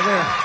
there.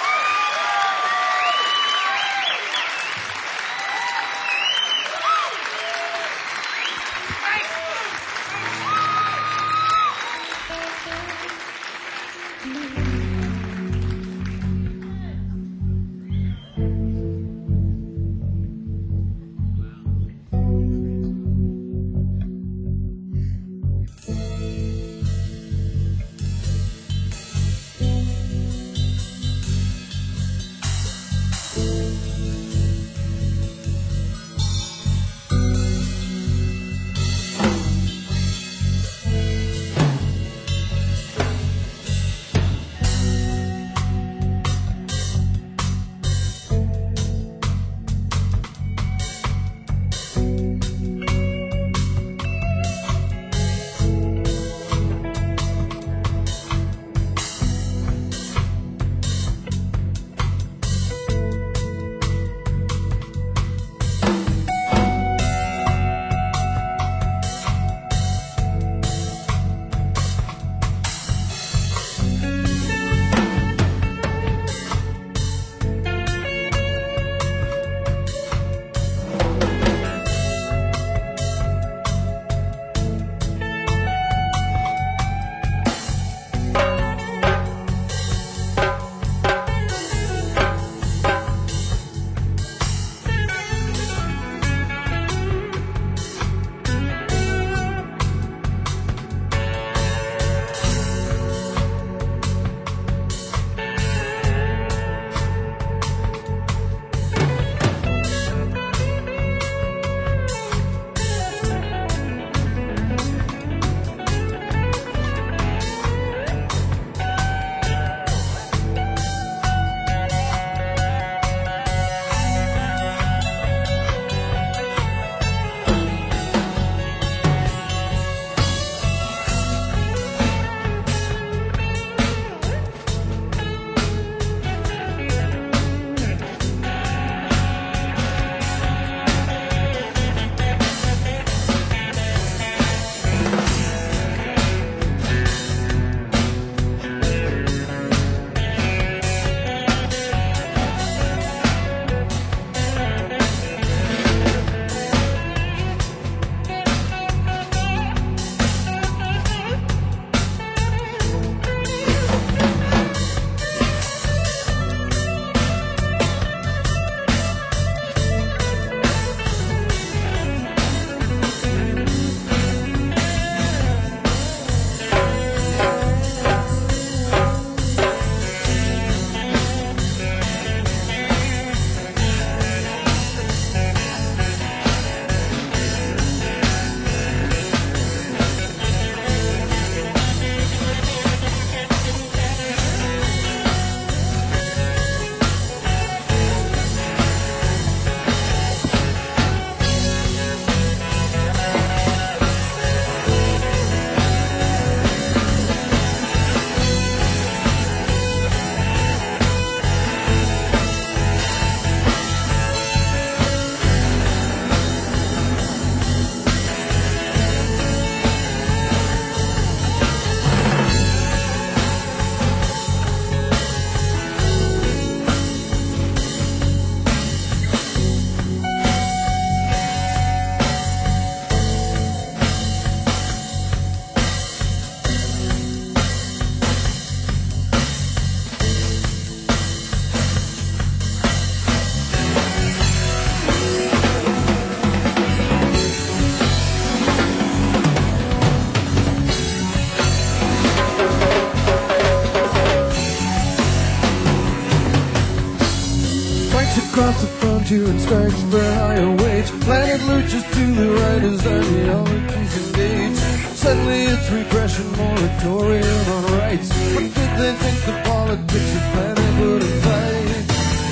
across the frontier and strikes for higher wage. Planet lurches to the right as ideologies engage. Suddenly it's repression, moratorium on rights. What did they think the politics of planet would invite?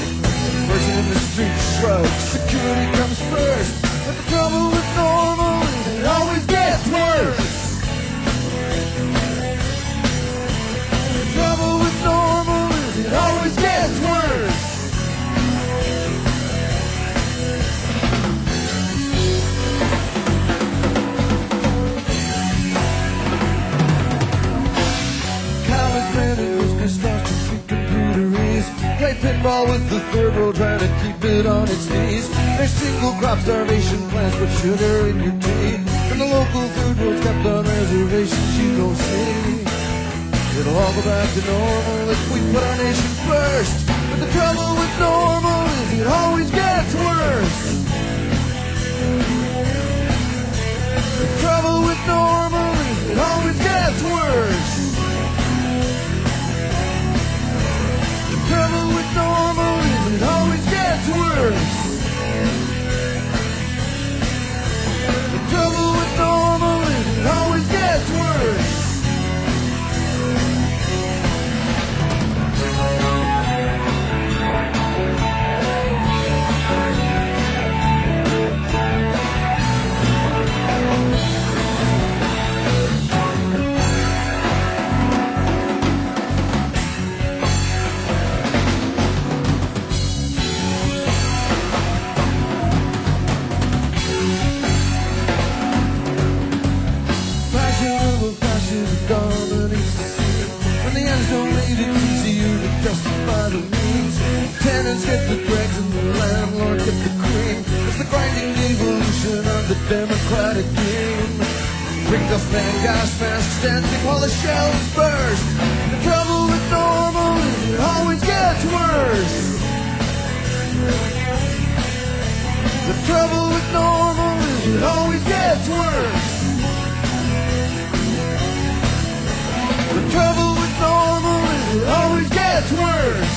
The person in the street shrugs, security comes first. But the trouble with normal is it always gets worse. The trouble with normal is it always gets worse. College man in business lost his feet, computer kickball with the third world trying to keep it on its knees. There's single crop starvation plants with sugar in your tea. And the local third world's kept on reservations you don't see. It'll all go back to normal if we put our nation first. But the trouble with normal is it always gets worse. The trouble with normal is it always gets worse. The trouble with normal is it always gets worse. The trouble with normal is it always gets worse. Tenants get the dregs and the landlord get the cream. It's the grinding evolution of the democratic game. Ring dust man, gas masks, dancing while the shells burst. The trouble with normal is it always gets worse. The trouble with normal is it always gets worse. The trouble with normal is it always gets worse.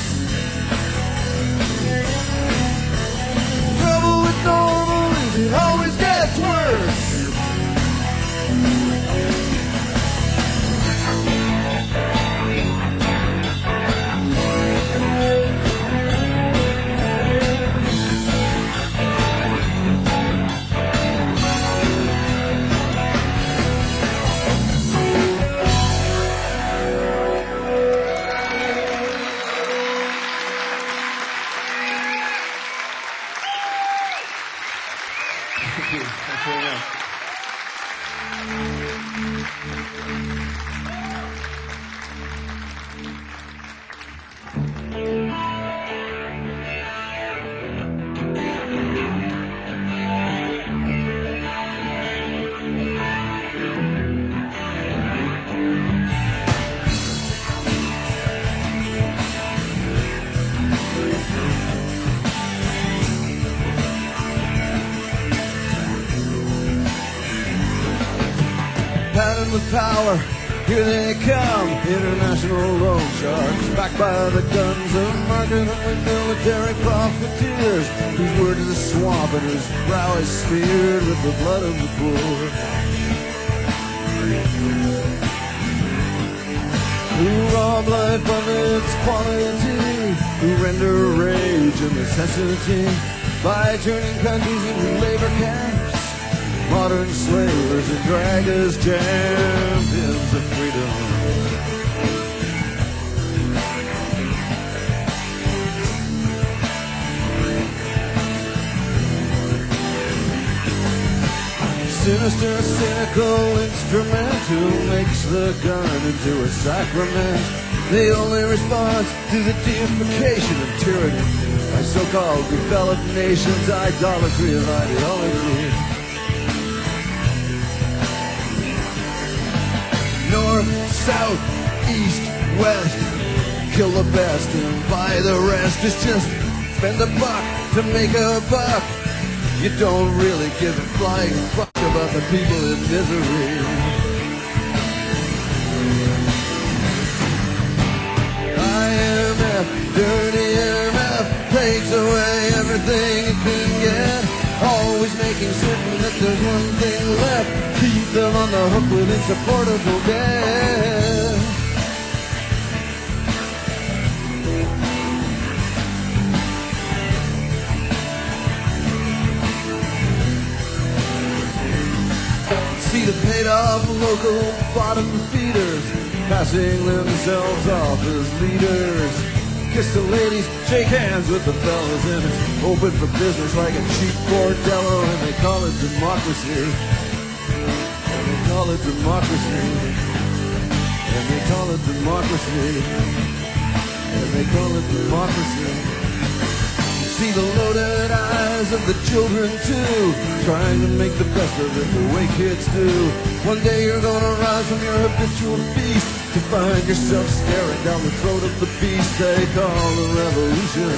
Trouble with normal is it always gets worse. With power, here they come. International loan sharks, backed by the guns of market and military profiteers, whose word is a swamp and whose brow is smeared with the blood of the poor. Who rob life of its quality, who render rage a necessity by turning countries into labor camps. Modern slavers and drag as champions of freedom. Sinister, cynical instrument who makes the gun into a sacrament. The only response to the deification of tyranny by so-called developed nations, idolatry of ideology. North, south, east, west, kill the best and buy the rest. It's just spend a buck to make a buck. You don't really give a flying fuck about the people in misery. IMF, dirty IMF, takes away everything it can get. Always making certain that there's one thing left. Keep them on the hook with insupportable debt. See the paid-off local bottom feeders passing themselves off as leaders. Kiss the ladies, shake hands with the fellas, and it's open for business like a cheap bordello, and they call it democracy. And they call it democracy. And they call it democracy. and they call it democracy. You see the loaded eyes of the children too, trying to make the best of it the way kids do. One day you're gonna rise from your habitual feast to find yourself staring down the throat of the beast they call a revolution.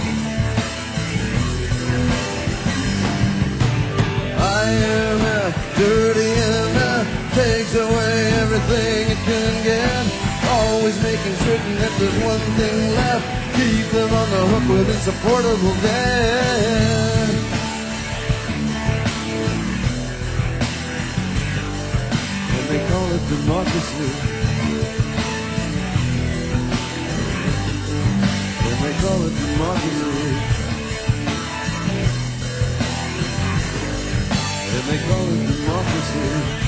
IMF, dirty enough, takes away everything it can get, always making certain that there's one thing left, keep them on the hook with insupportable debt. And they call it democracy. And they call it democracy. And they call it democracy.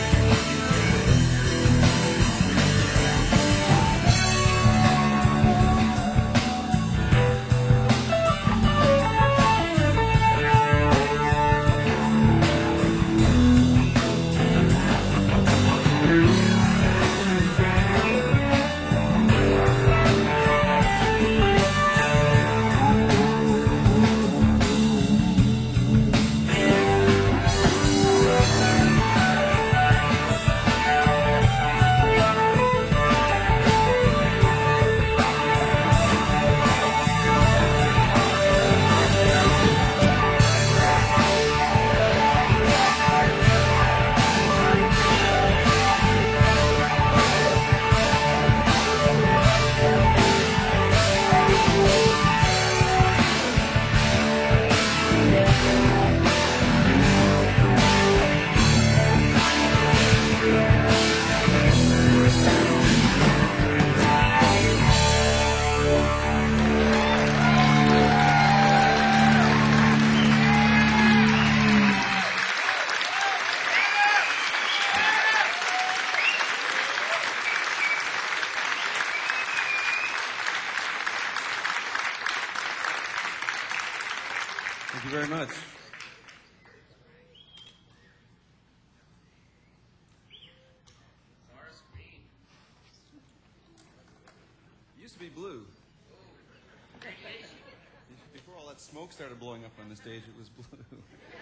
Thank you very much. Ours green. It used to be blue. Before all that smoke started blowing up on the stage, it was blue.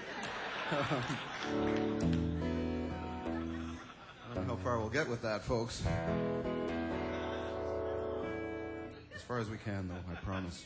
I don't know how far we'll get with that, folks. As far as we can, though, I promise.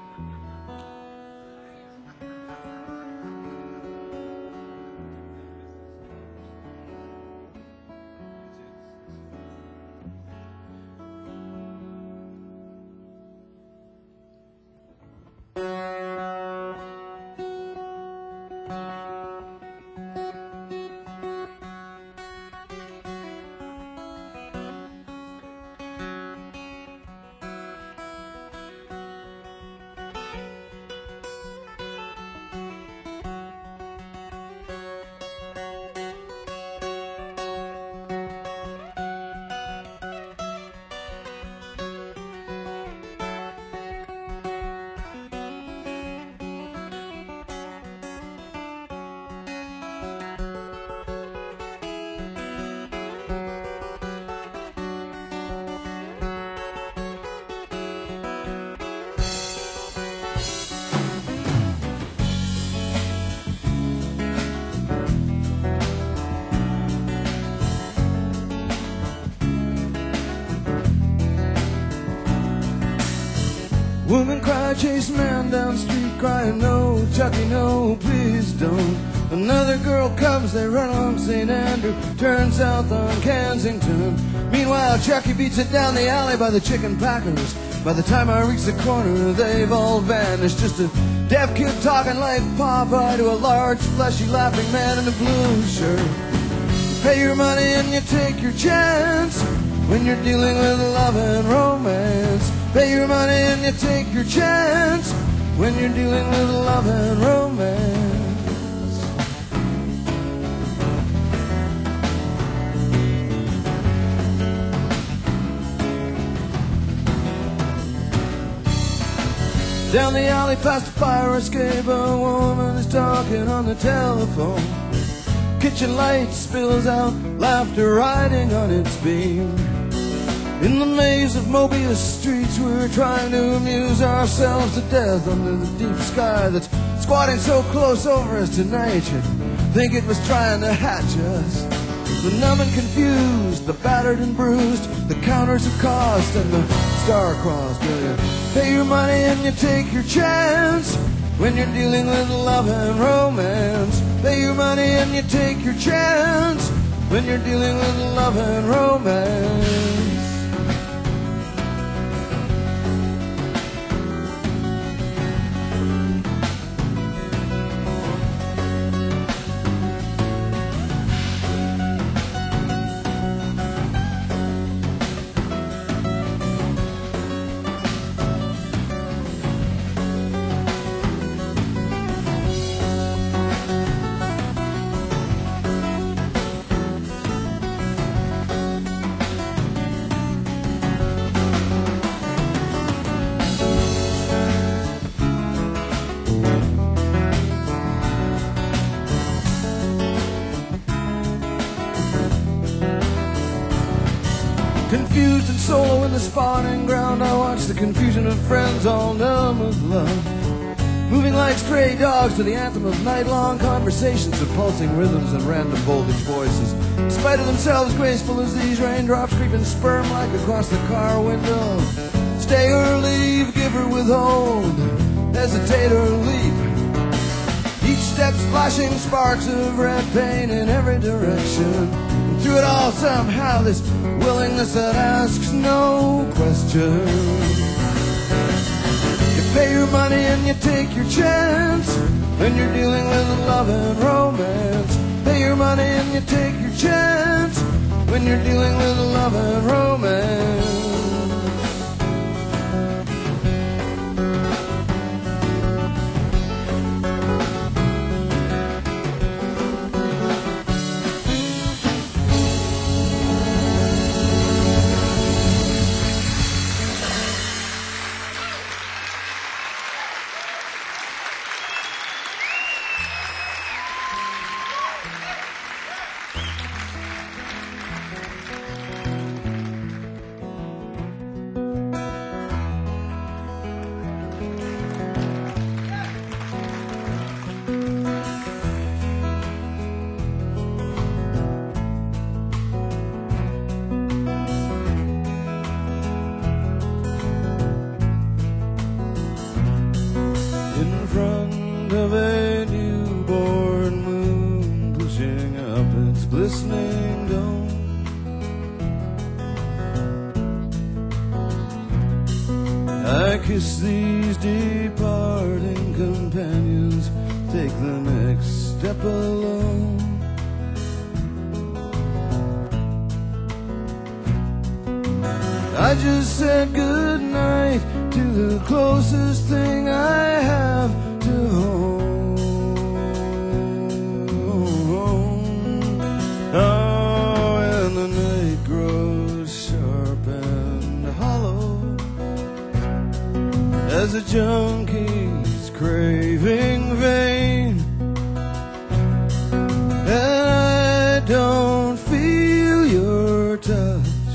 Woman cry, chase man down the street crying, no, Chucky, no, please don't. Another girl comes, they run along St. Andrew, turn south on Kensington. Meanwhile, Chucky beats it down the alley by the chicken packers. By the time I reach the corner, they've all vanished. Just a deaf kid talking like Popeye to a large, fleshy, laughing man in a blue shirt. You pay your money and you take your chance when you're dealing with love and romance. Pay your money and you take your chance when you're dealing with love and romance. Down the alley past a fire escape, a woman is talking on the telephone. Kitchen light spills out, laughter riding on its beam. In the maze of Mobius streets, we're trying to amuse ourselves to death under the deep sky that's squatting so close over us tonight. You'd think it was trying to hatch us. The numb and confused, the battered and bruised, the counters of cost and the star-crossed. Will you pay your money and you take your chance when you're dealing with love and romance? Pay your money and you take your chance when you're dealing with love and romance. Confused and solo in the spawning ground, I watch the confusion of friends all numb with love, moving like stray dogs to the anthem of night-long conversations of pulsing rhythms and random voltage voices. In spite of themselves, graceful as these raindrops creeping sperm-like across the car window. Stay or leave, give or withhold, hesitate or leap. Each step splashing sparks of red paint in every direction. And through it all somehow this willingness that asks no questions. You pay your money and you take your chance when you're dealing with love and romance. Pay your money and you take your chance when you're dealing with love and romance. Of a newborn moon pushing up its glistening dome, I kiss these departing companions, take the next step alone. I just said goodnight to the closest thing I have to home. Oh, and the night grows sharp and hollow as a junkie's craving vain, and I don't feel your touch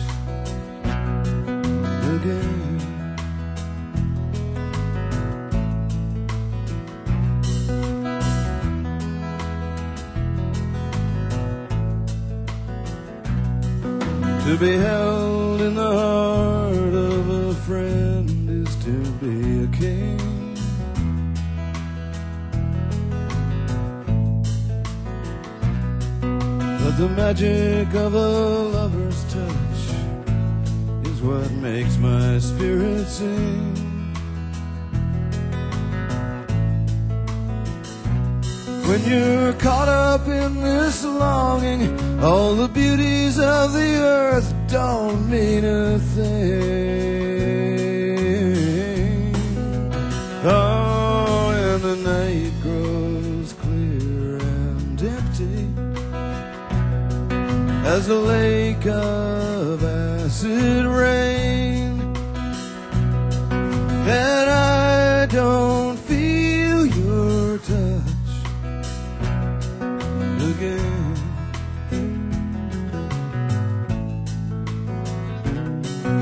again. To be held in the heart of a friend is to be a king. But the magic of a lover's touch is what makes my spirit sing. When you're caught up in this longing, all the beauties of the earth don't mean a thing. Oh, and the night grows clear and empty as a lake of acid rain, and I don't feel your touch again.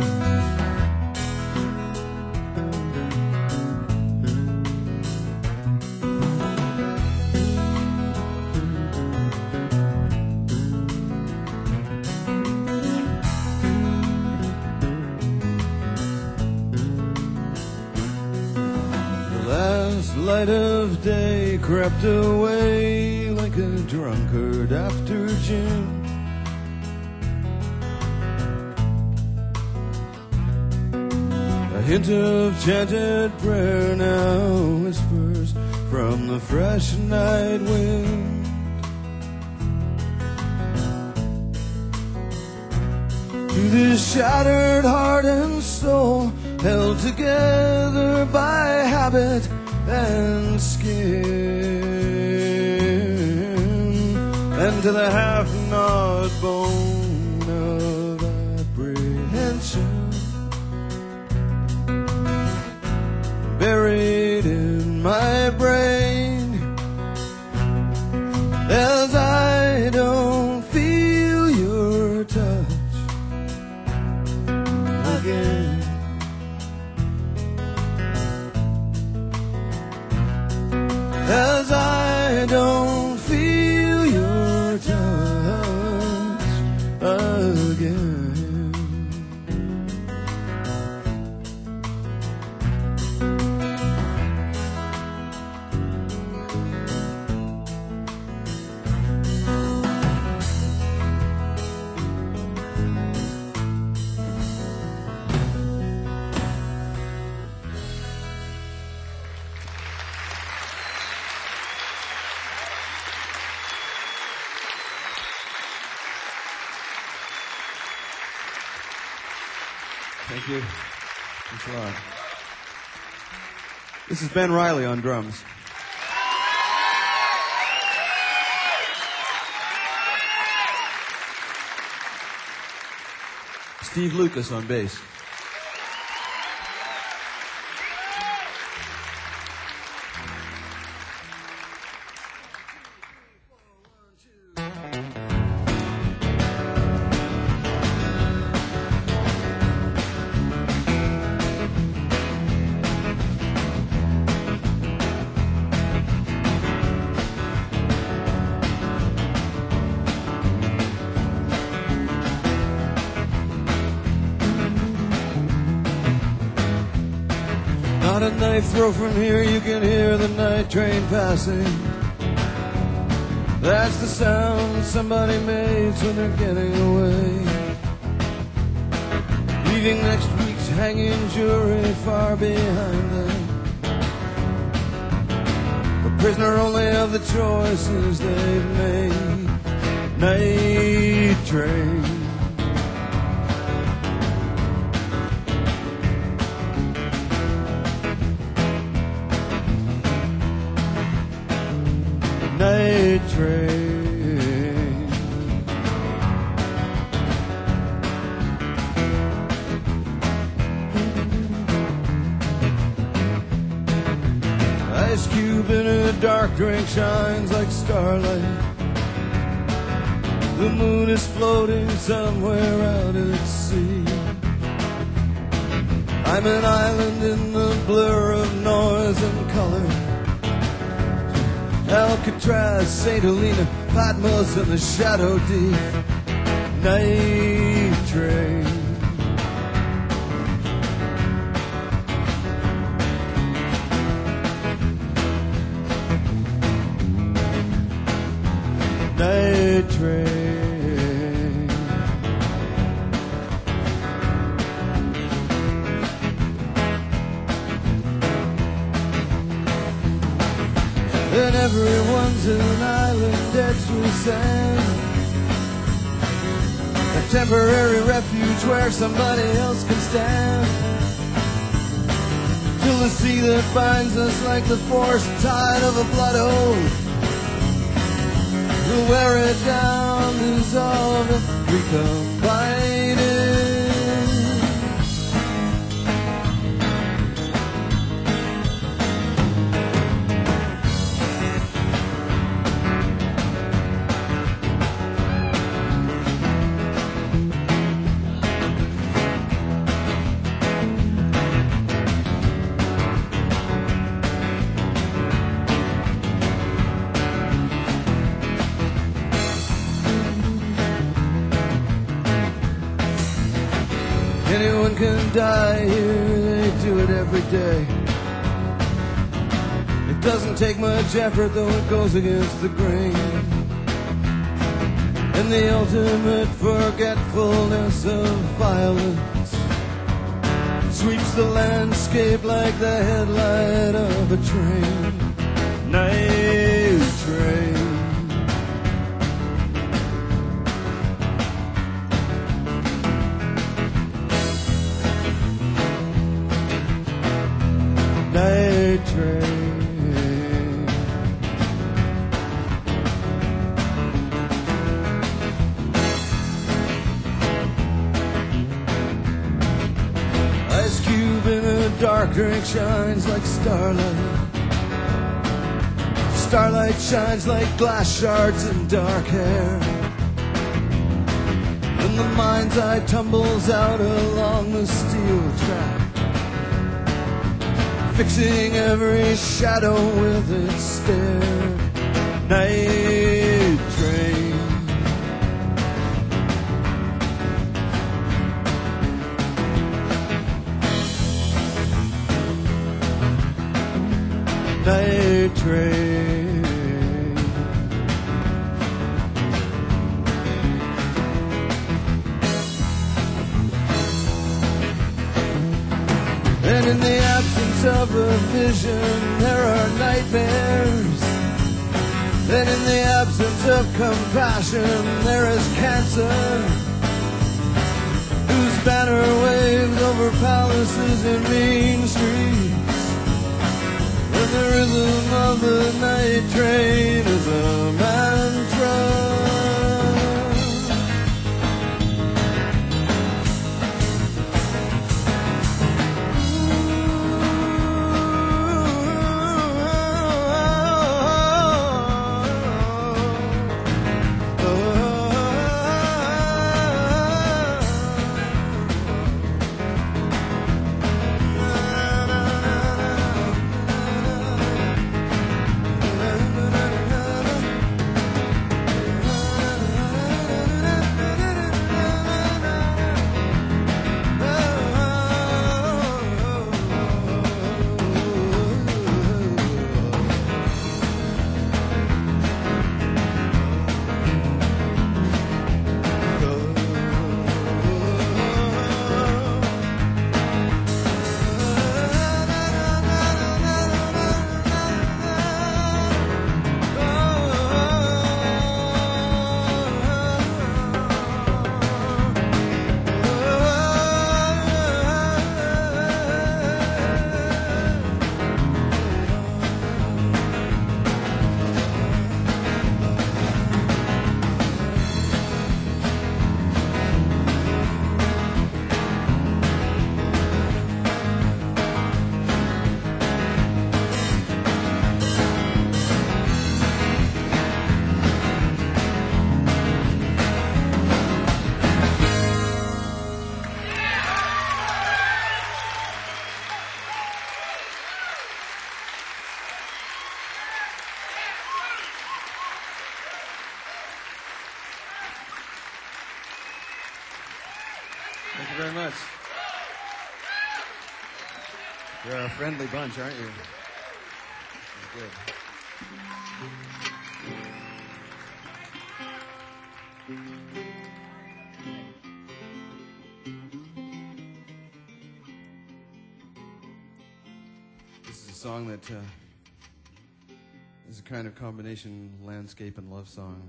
crept away like a drunkard after gin. A hint of chanted prayer now whispers from the fresh night wind. To this shattered heart and soul, held together by habit and skin, and to the half-gnawed bone of apprehension, buried in my brain, as I don't feel your touch again. As I don't feel your touch again. Thank you. Thanks a lot. This is Ben Riley on drums. Steve Lucas on bass. Not a knife throw from here, you can hear the night train passing. That's the sound somebody makes when they're getting away, leaving next week's hanging jury far behind them, a prisoner only of the choices they've made. Night train. Night train. Ice cube in a dark drink shines like starlight. The moon is floating somewhere out at sea. I'm an island in the blur of noise and color. Alcatraz, St. Helena, Patmos in the shadow deep. Night train. Night train. And everyone's an island edged with sand, a temporary refuge where somebody else can stand, till the sea that binds us like the forced tide of a blood oath will wear it down, dissolve and recombine it. Anyone can die here, they do it every day. They Doesn't take much effort, though it goes against the grain. And the ultimate forgetfulness of violence sweeps the landscape like the headlight of a train. Night train. Night train. Ice cube in a dark drink shines like starlight. Starlight shines like glass shards in dark hair. And the mind's eye tumbles out along the steel track, fixing every shadow with its stare. Night train. Night train. And in the absence of a vision, there are nightmares. And in the absence of compassion, there is cancer, whose banner waves over palaces and mean streets. And the rhythm of the night train is a mantra. Thank you very much. You're a friendly bunch, aren't you? This is good. This is a song that is a kind of combination landscape and love song.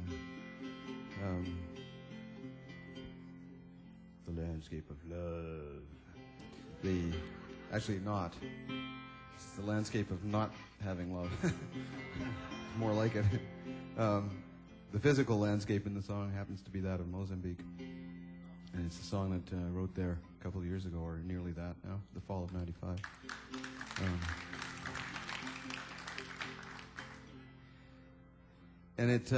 The landscape of love. Actually not. It's the landscape of not having love. More like it. The physical landscape in the song happens to be that of Mozambique. And it's a song that I wrote there a couple of years ago, or nearly that now, the fall of '95. And it,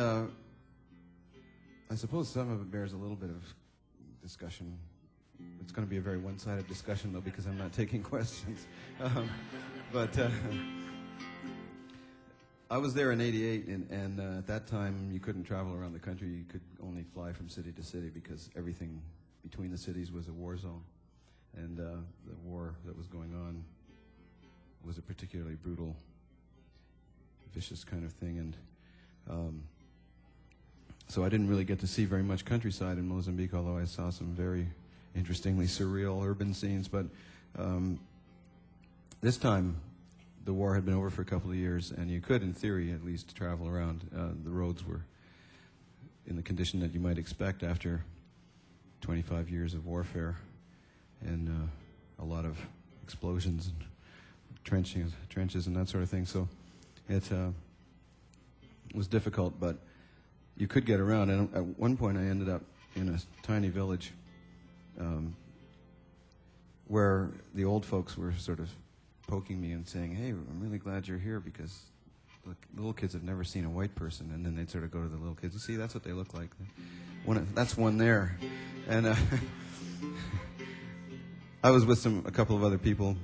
I suppose some of it bears a little bit of discussion. It's going to be a very one-sided discussion, though, because I'm not taking questions. But I was there in '88, and at that time you couldn't travel around the country. You could only fly from city to city because everything between the cities was a war zone. And the war that was going on was a particularly brutal vicious kind of thing. And so I didn't really get to see very much countryside in Mozambique, although I saw some very interestingly surreal urban scenes. But this time, the war had been over for a couple of years, and you could, in theory, at least travel around. The roads were in the condition that you might expect after 25 years of warfare and a lot of explosions and trenches and that sort of thing. So it was difficult, but you could get around. And at one point I ended up in a tiny village where the old folks were sort of poking me and saying, "Hey, I'm really glad you're here because the little kids have never seen a white person." And then they'd sort of go to the little kids and see, that's what they look like. That's one there. And I was with a couple of other people,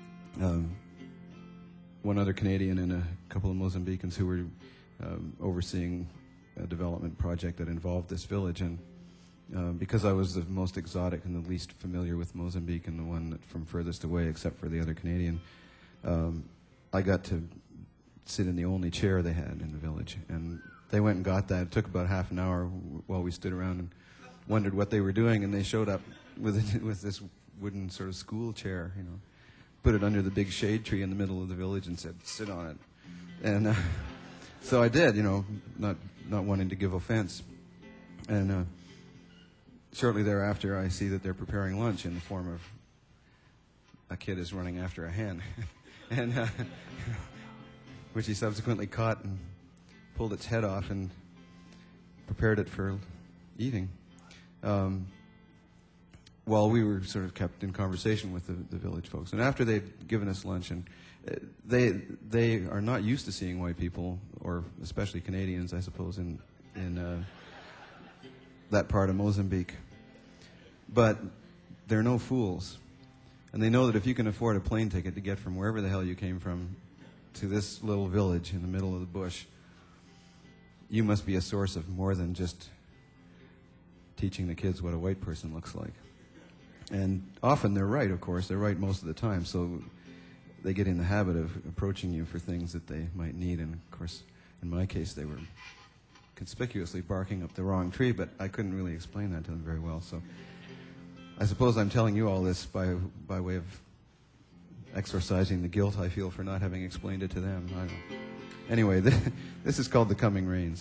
one other Canadian and a couple of Mozambicans who were overseeing a development project that involved this village. And because I was the most exotic and the least familiar with Mozambique and the one from furthest away, except for the other Canadian, I got to sit in the only chair they had in the village. And they went and got that. It took about half an hour while we stood around and wondered what they were doing, and they showed up with this wooden sort of school chair, you know, put it under the big shade tree in the middle of the village and said, "Sit on it." And so I did, you know, not wanting to give offense. And shortly thereafter, I see that they're preparing lunch in the form of a kid is running after a hen, and which he subsequently caught and pulled its head off and prepared it for eating. While we were sort of kept in conversation with the village folks. And after they'd given us lunch, and they are not used to seeing white people, or especially Canadians, I suppose, in that part of Mozambique. But they're no fools. And they know that if you can afford a plane ticket to get from wherever the hell you came from to this little village in the middle of the bush, you must be a source of more than just teaching the kids what a white person looks like. And often they're right, of course. They're right most of the time. So they get in the habit of approaching you for things that they might need. And, of course, in my case, they were conspicuously barking up the wrong tree, but I couldn't really explain that to them very well. So I suppose I'm telling you all this by way of exorcising the guilt I feel for not having explained it to them. I don't know. Anyway, this is called The Coming Rains.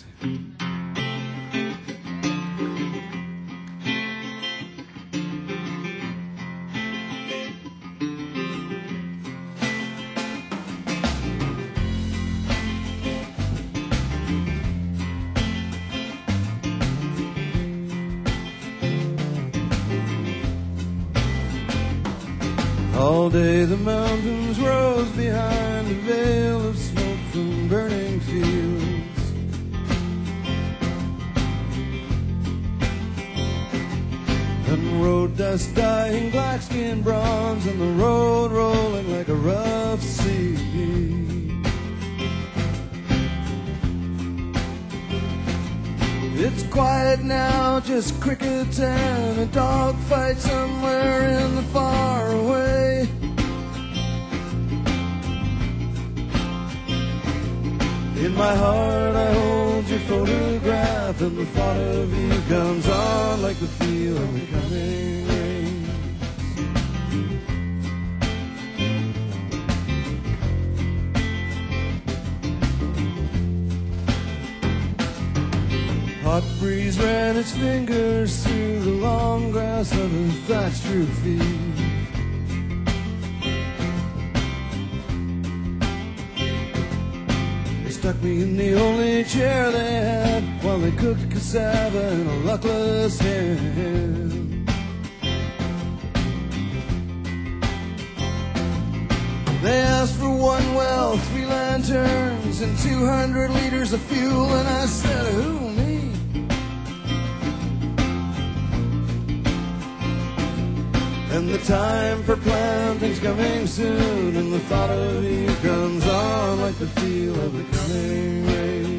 All day the mountains rose behind a veil of smoke from burning fields. And road dust dyeing black-skinned bronze, and the road rolling like a rough sea. It's quiet now, just crickets and a dogfight somewhere in the far away. In my heart I hold your photograph, and the thought of you comes on like the feel of the coming rain. Hot breeze ran its fingers through the long grass of a thatched roof eve. They stuck me in the only chair they had while they cooked cassava in a luckless hen. They asked for one well, 3 lanterns, and 200 liters of fuel, and I said, who, me? And the time for planting's coming soon, and the thought of you comes on like the feel of the coming rains.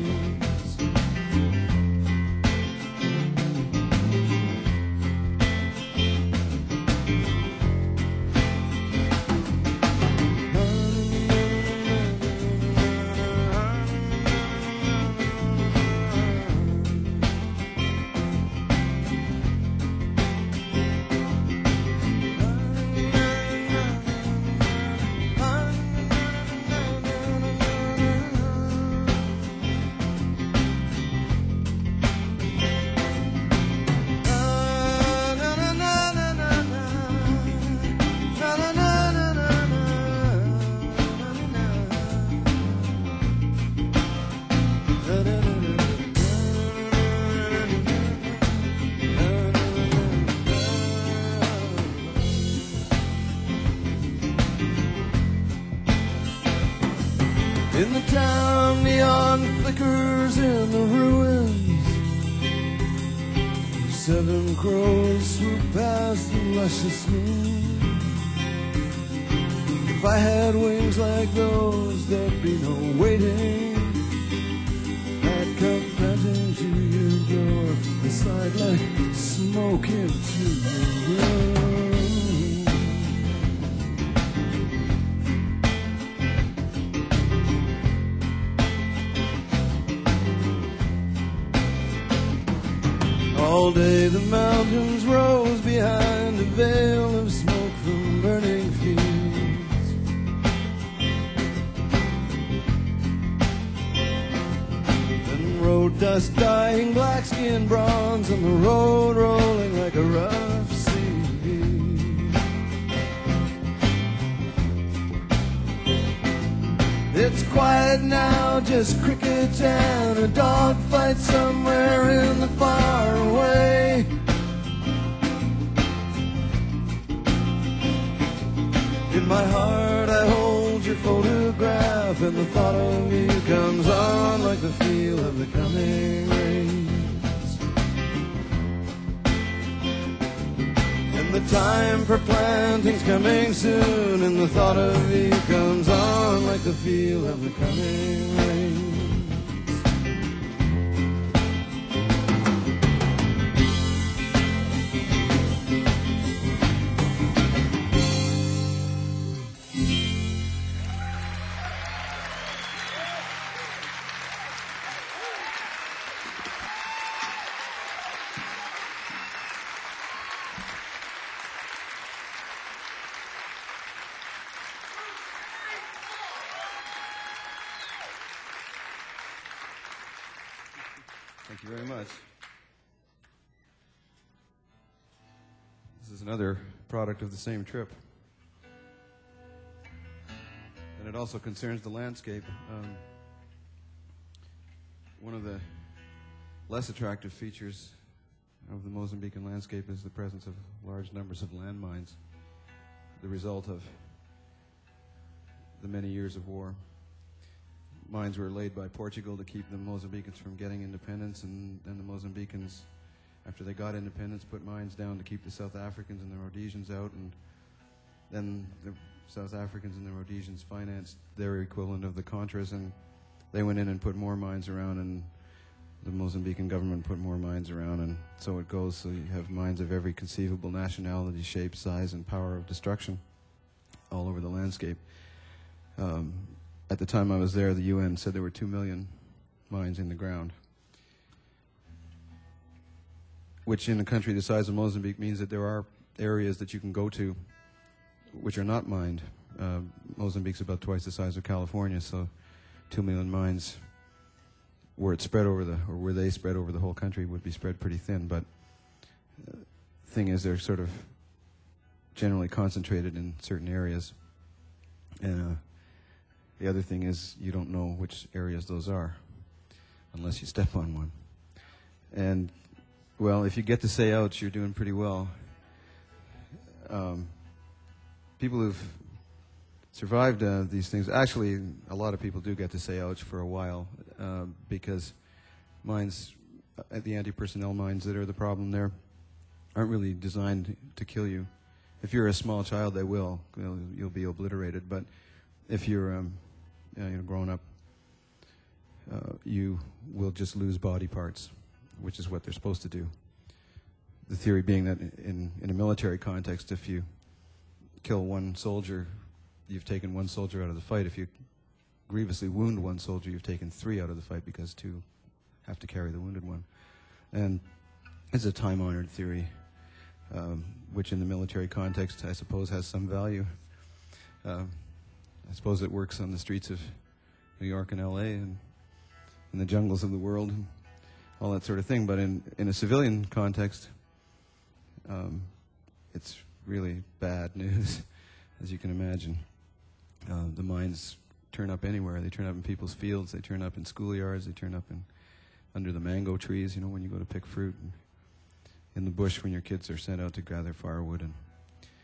town, neon flickers in the ruins. 7 crows swoop past the luscious moon. If I had wings like those, there'd be no waiting. I'd come panting to your door and slide like smoke into your room. All day the mountains rose behind a veil of smoke from burning fields. And road dust dyeing black skin bronze on the road rolling like a rough sea. It's quiet now, just crickets and a dog fight somewhere in the far away. In my heart I hold your photograph, and the thought of you comes on like the feel of the coming rains. And the time for planting's coming soon, and the thought of you comes on like the feel of the coming rains. Thank you very much. This is another product of the same trip. And it also concerns the landscape. One of the less attractive features of the Mozambican landscape is the presence of large numbers of landmines, the result of the many years of war. Mines were laid by Portugal to keep the Mozambicans from getting independence, and then the Mozambicans, after they got independence, put mines down to keep the South Africans and the Rhodesians out, and then the South Africans and the Rhodesians financed their equivalent of the Contras, and they went in and put more mines around, and the Mozambican government put more mines around, and so it goes. So you have mines of every conceivable nationality, shape, size, and power of destruction all over the landscape. At the time I was there, the UN said there were 2 million mines in the ground, which in a country the size of Mozambique means that there are areas that you can go to which are not mined. Mozambique's about twice the size of California, so 2 million mines, were it spread over the, or were they spread over the whole country, would be spread pretty thin. But thing is, they're sort of generally concentrated in certain areas, and the other thing is, you don't know which areas those are unless you step on one. And, well, if you get to say ouch, you're doing pretty well. People who've survived these things, actually, a lot of people do get to say ouch for a while, because mines, the anti-personnel mines that are the problem there, aren't really designed to kill you. If you're a small child, they will. You'll be obliterated. But if you're grown up, you will just lose body parts, which is what they're supposed to do. The theory being that in a military context, if you kill one soldier, you've taken one soldier out of the fight. If you grievously wound one soldier, you've taken 3 out of the fight, because 2 have to carry the wounded one. And it's a time-honored theory, which in the military context, I suppose, has some value. I suppose it works on the streets of New York and L.A. and in the jungles of the world and all that sort of thing. But in a civilian context, it's really bad news, as you can imagine. The mines turn up anywhere. They turn up in people's fields. They turn up in schoolyards. They turn up under the mango trees, you know, when you go to pick fruit. And in the bush when your kids are sent out to gather firewood.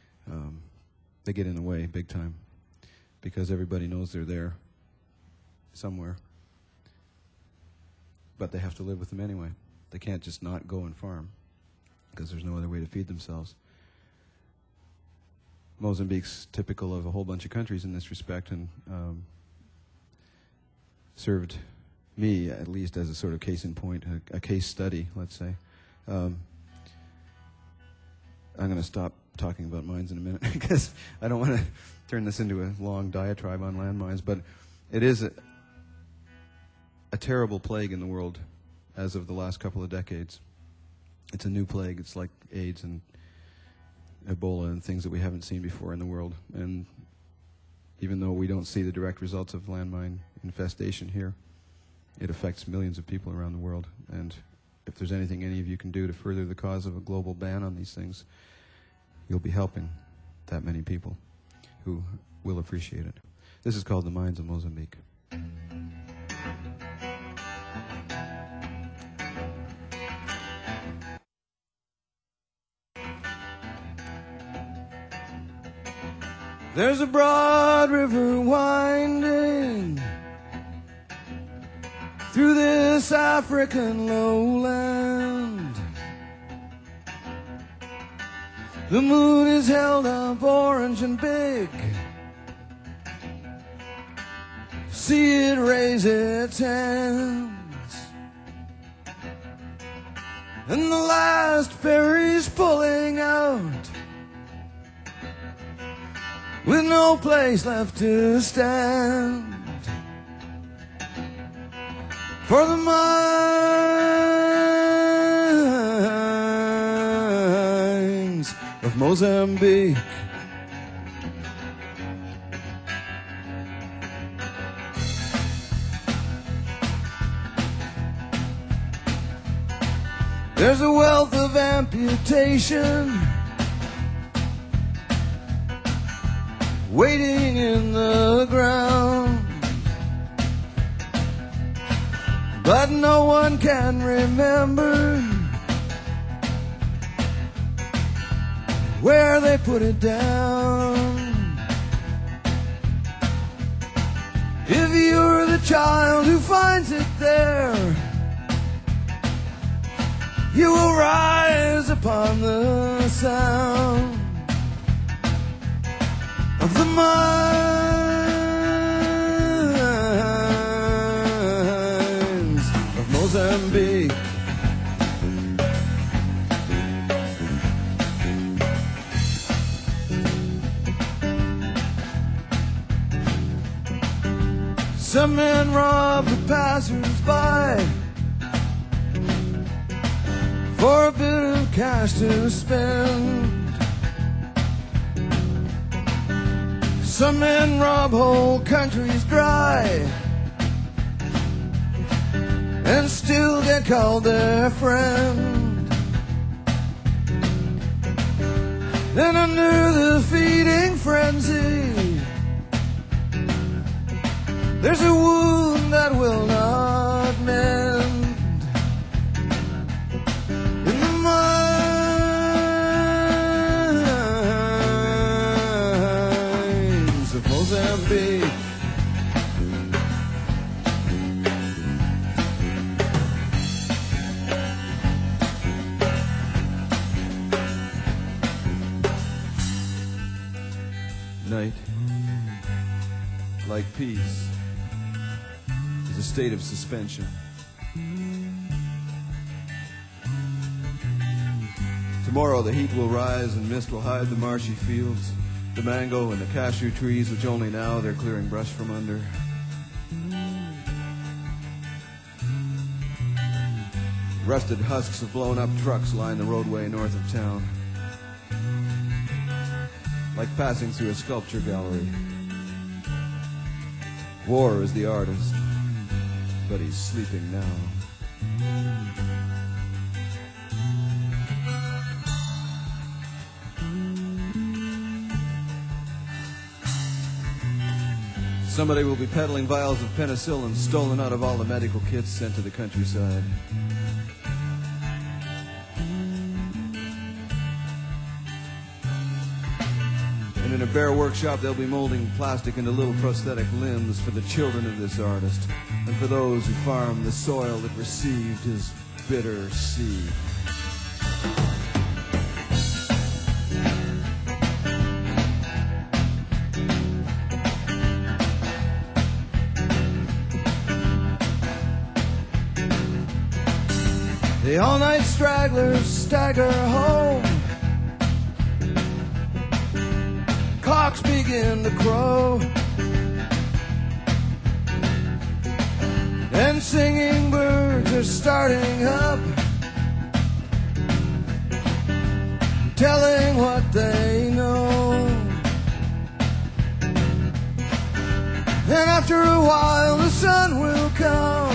And they get in the way big time, because everybody knows they're there. somewhere. But they have to live with them anyway. They can't just not go and farm, because there's no other way to feed themselves. Mozambique's typical of a whole bunch of countries in this respect, and served me, at least, as a sort of case in point, a case study, let's say. I'm going to stop talking about mines in a minute, because I don't want to turn this into a long diatribe on landmines, but it is a terrible plague in the world as of the last couple of decades. It's a new plague. It's like AIDS and Ebola and things that we haven't seen before in the world. And even though we don't see the direct results of landmine infestation here, it affects millions of people around the world. And if there's anything any of you can do to further the cause of a global ban on these things, you'll be helping that many people who will appreciate it. This is called The Mines of Mozambique. There's a broad river winding through this African lowland. The moon is held up orange and big. See it raise its hands, and the last ferry's pulling out, with no place left to stand. For the mines of Mozambique. There's a wealth of amputation waiting in the ground, but no one can remember where they put it down. If you're the child who finds it there, you will rise upon the sound of the mines of Mozambique. Some men rob the passers-by for a bit of cash to spend. Some men rob whole countries dry and still get called their friend. Then under the feeding frenzy, there's a wound that will not mend. In the mines of Mozambique. Night, like peace, is a state of suspension. Tomorrow the heat will rise and mist will hide the marshy fields, the mango and the cashew trees which only now they're clearing brush from under. Rusted husks of blown up trucks line the roadway north of town, like passing through a sculpture gallery. War is the artist, but he's sleeping now. Somebody will be peddling vials of penicillin stolen out of all the medical kits sent to the countryside. And And in a bare workshop, they'll be molding plastic into little prosthetic limbs for the children of this artist, and for those who farm the soil that received his bitter seed. The all-night stragglers stagger home. Cocks begin to crow, and singing birds are starting up, telling what they know. And after a while the sun will come,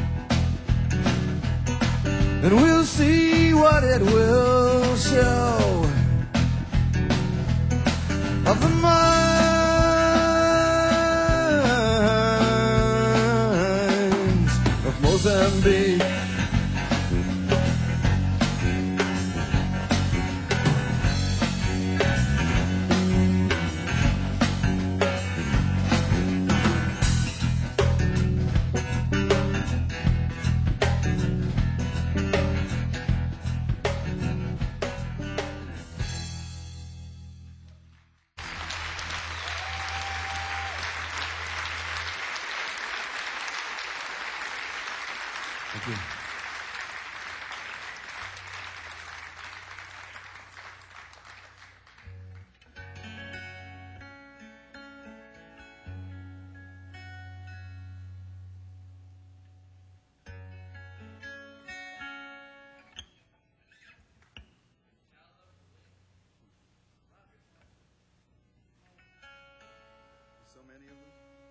and we'll see what it will show of the mines of Mozambique. Thank you. So many of them.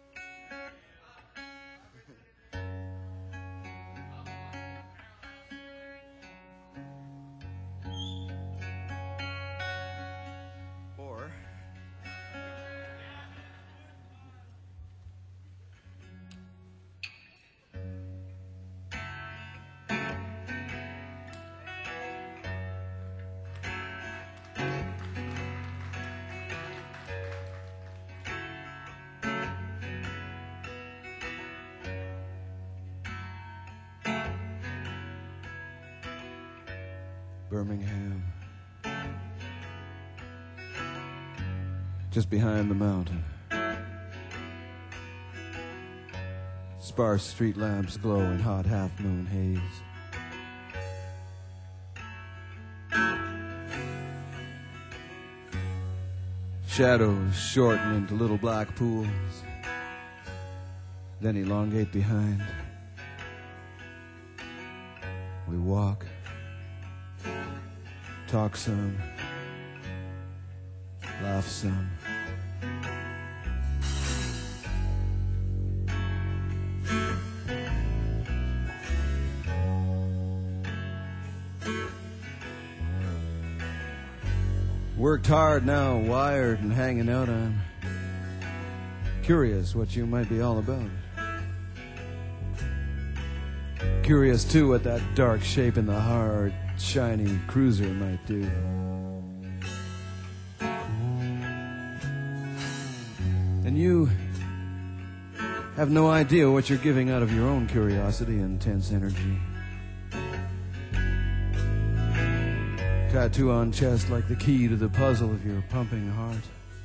Birmingham, just behind the mountain. Sparse street lamps glow in hot half-moon haze. Shadows shorten into little black pools, then elongate behind. We walk, talk some, laugh some. Worked hard now, wired and hanging out. I'm curious what you might be all about. Curious too what that dark shape in the hard, shiny cruiser might do. And you have no idea what you're giving out of your own curiosity and intense energy. Tattoo on chest like the key to the puzzle of your pumping heart.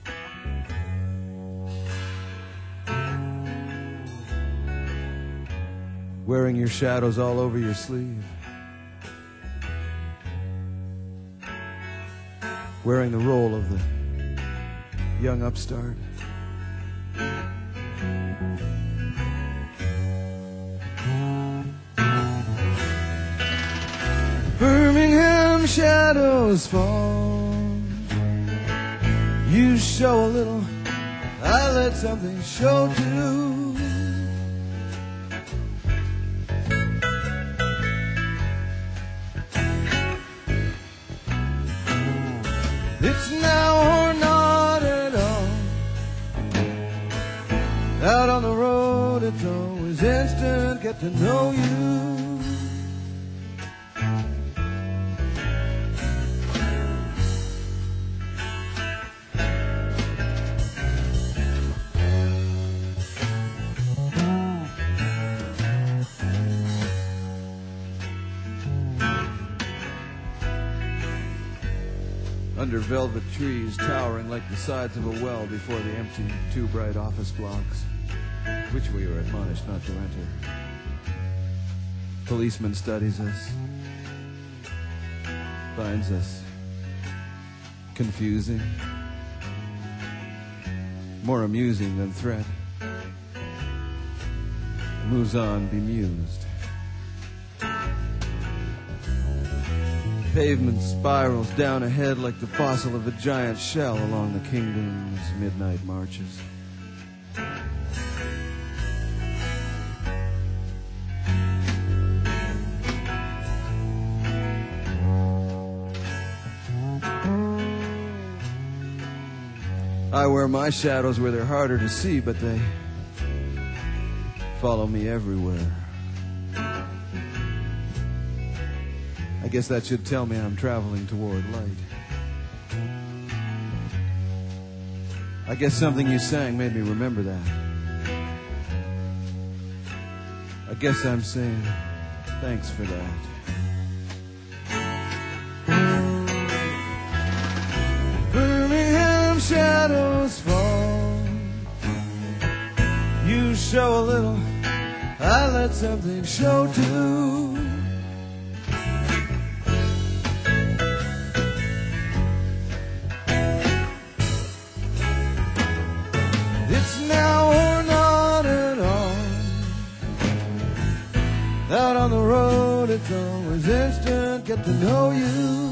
Wearing your shadows all over your sleeve. Wearing the role of the young upstart. Birmingham shadows fall. You show a little, I let something show too. It's now or not at all. Out on the road, it's always instant, get to know you. under velvet trees towering like the sides of a well before the empty, too bright office blocks, which we were admonished not to enter. Policeman studies us, finds us confusing, more amusing than threat, moves on bemused. Pavement spirals down ahead like the fossil of a giant shell along the kingdom's midnight marches. I wear my shadows where they're harder to see, but they follow me everywhere. I guess that should tell me I'm traveling toward light. I guess something you sang made me remember that. I guess I'm saying thanks for that. Birmingham shadows fall. You show a little, I let something show too. It's now or not at all. Out on the road, it's always instant, get to know you.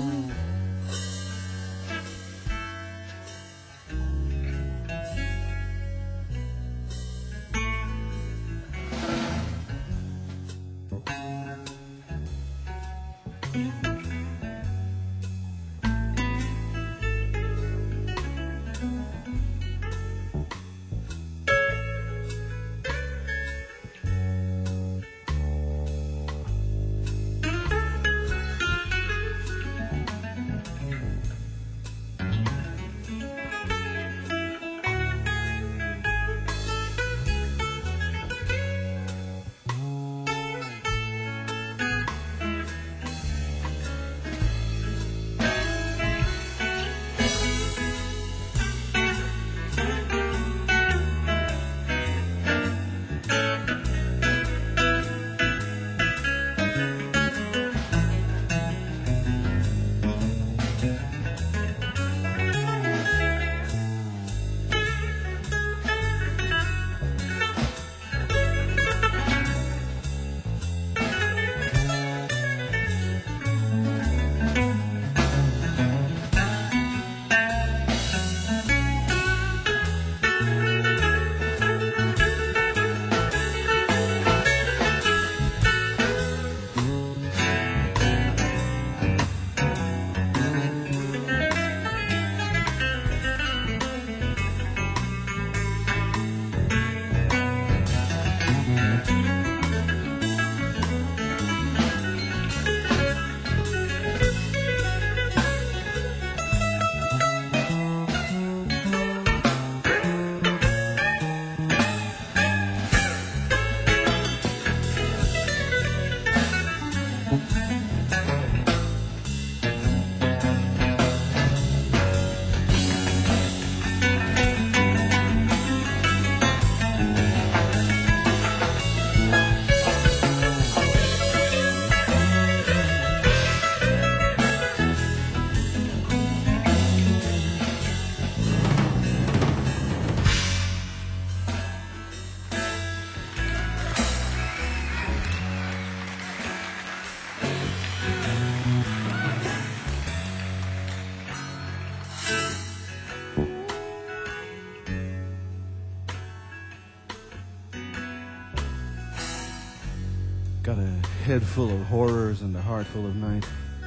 Got a head full of horrors and a heart full of night.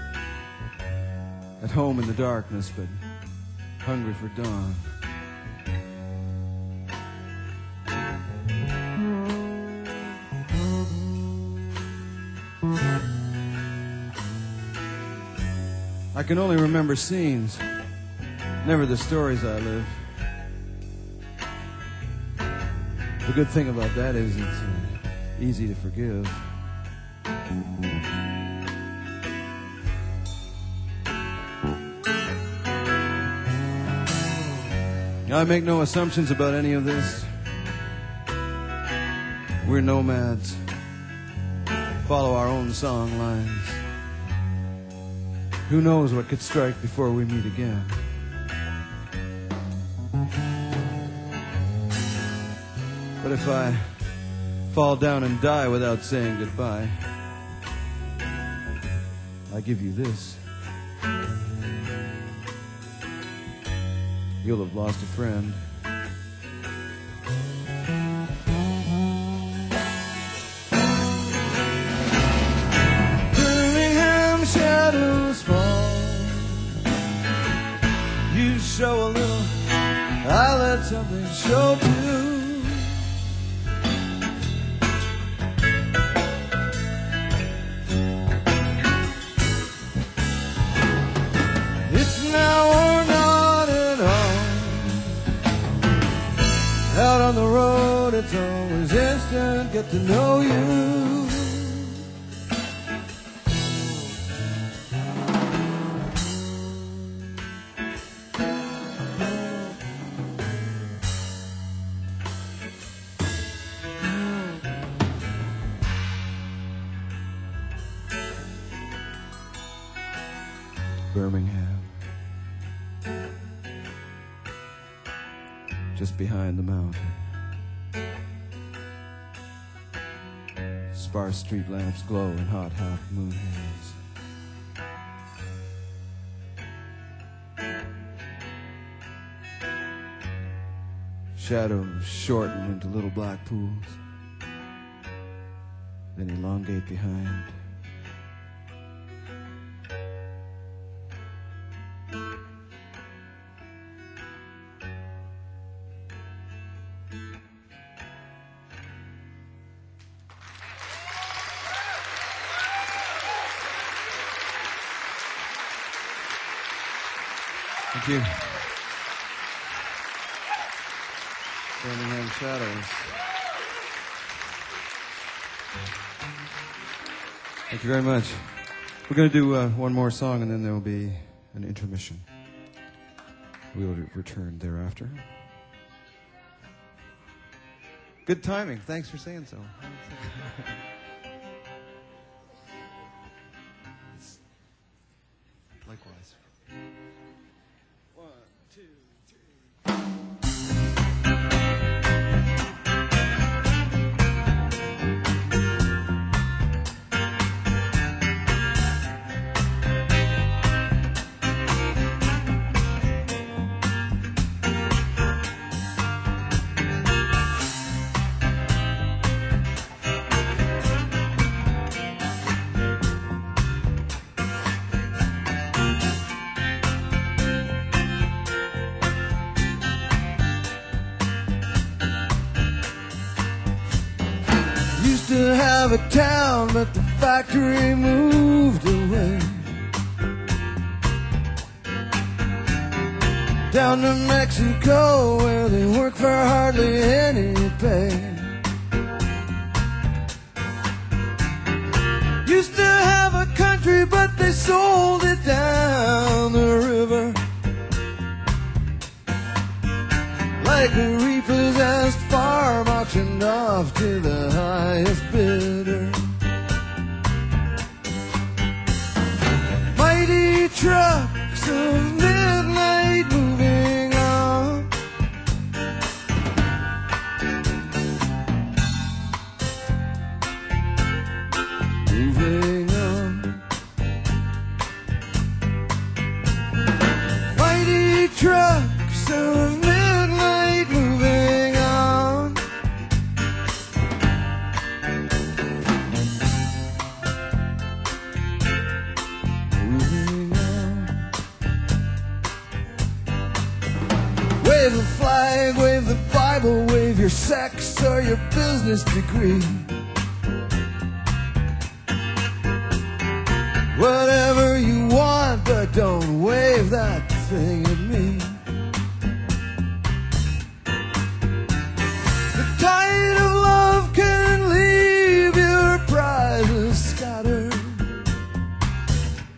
At home in the darkness, but hungry for dawn. I can only remember scenes, never the stories I live. The good thing about that is it's easy to forgive. I make no assumptions about any of this. We're nomads. Follow our own song lines. Who knows what could strike before we meet again? But if I fall down and die without saying goodbye, I give you this. You'll have lost a friend. Birmingham shadows fall. You show a little, I let something show too. Out on the road, it's always instant, get to know you. Birmingham, just behind the mountain. Sparse street lamps glow in hot moon haze. Shadows shorten into little black pools, then elongate behind. Thank you. Birmingham Shadows. Thank you very much. We're going to do one more song, and then there will be an intermission. We will return thereafter. Good timing. Thanks for saying so. Likewise. 1, 2, 3. Used to have a town, but the factory moved away. Down to Mexico, where they work for hardly any pay. Used to have a country, but they sold it down the river. Like a repossessed farm auctioned off to the highest bidder. Mighty trucks of midnight moving on. Moving on. Mighty trucks of midnight moving on. Moving on. Wave the flag, wave the Bible, wave your sex or your business degree. Whatever you want, but don't wave that thing at me. The tide of love can leave your prizes scattered,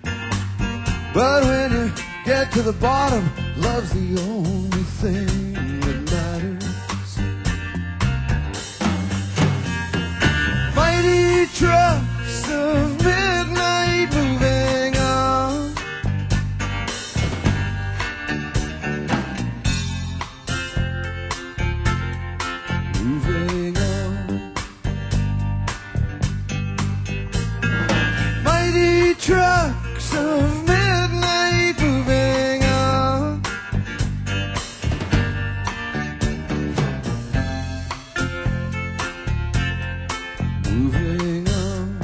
but when you get to the bottom, love's the only thing trucks of midnight moving on. Moving on. Mighty trucks of midnight moving on. Moving on.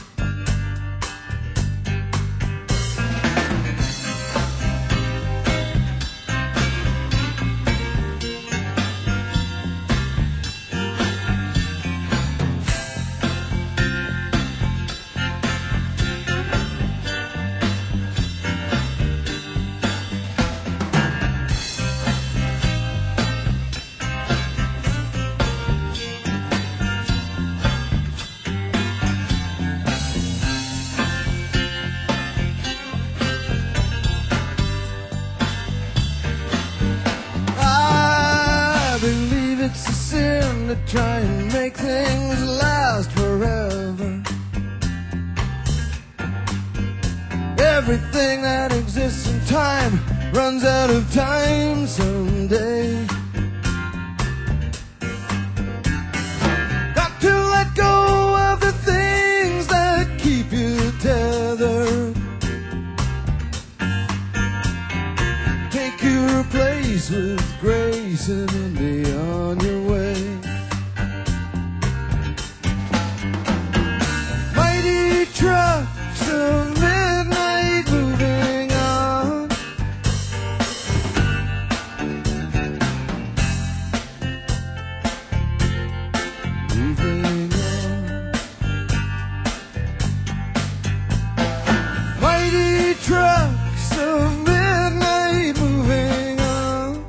I believe it's a sin to try and make things last forever. Everything that exists in time runs out of time someday. Got to let go of the things that keep you tethered. Take your place with grace and then be on your way. Mighty trucks of midnight moving on. Moving on. Mighty trucks of midnight moving on.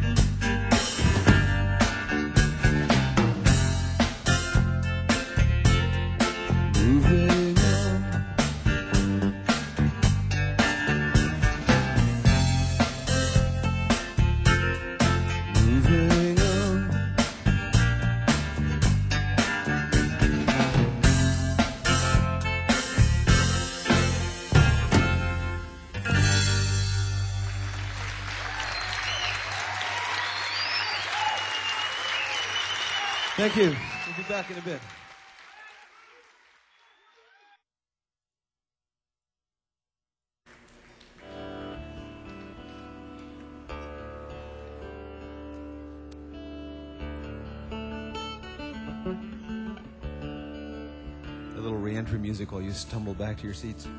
Moving on. Moving on. Thank you. We'll be back in a bit. A little re-entry music while you stumble back to your seats.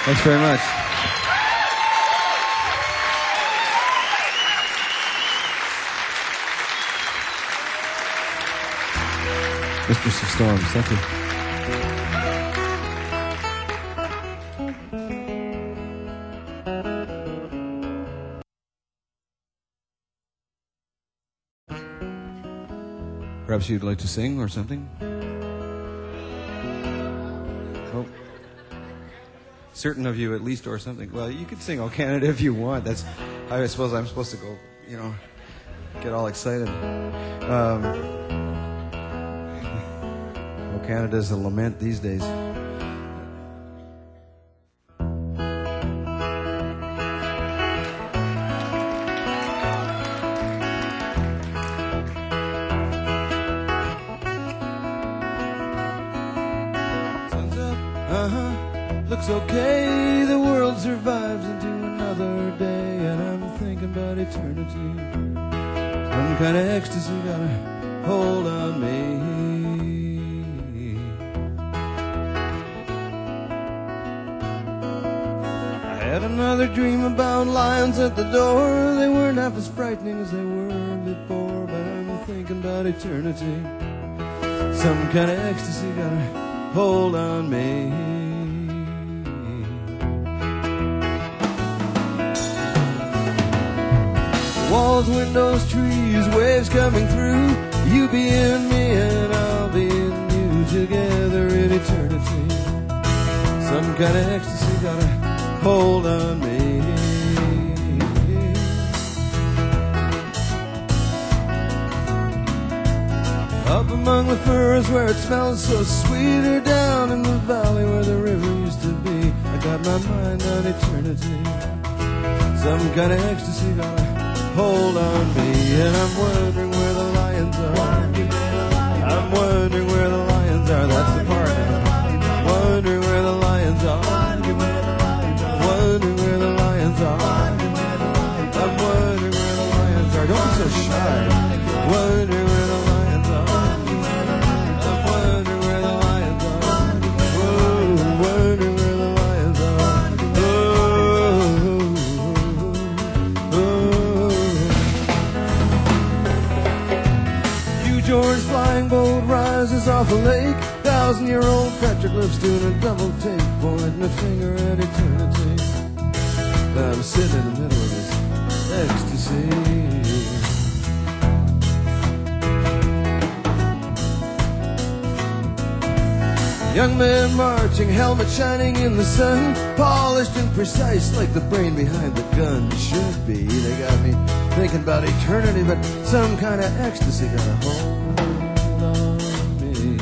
Thanks very much. Mistress of Storms, thank you. Perhaps you'd like to sing or something? Oh. Certain of you at least or something. Well, you could sing "O Canada" if you want. That's, I suppose I'm supposed to go, get all excited. "O Canada" is a lament these days. Looks okay, the world survives into another day, and I'm thinking about eternity. Some kind of ecstasy got a hold on me. I had another dream about lions at the door. They weren't half as frightening as they were before, but I'm thinking about eternity. Some kind of ecstasy got a hold on me. Walls, windows, trees, waves coming through. You be in me and I'll be in you, together in eternity. Some kind of ecstasy got a hold on me. Up among the firs where it smells so sweet, or down in the valley where the river used to be, I got my mind on eternity. Some kind of ecstasy got a hold on me, and I'm wondering where the lions are. I'm wondering where the lions are. That's the part. Wondering where the lions are. Wondering where the lions are. I'm wondering where the lions are. Don't be so shy. Wondering where the lions are. I'm wondering where the lions are. Whoa, wondering where the lions are. George flying boat rises off a lake. 1,000-year-old petroglyphs doing a double take, pointing a finger at eternity. I'm sitting in the middle of this ecstasy. Young men marching, helmet shining in the sun, polished and precise like the brain behind the gun should be. They got me thinking about eternity, but some kind of ecstasy got a hold on me.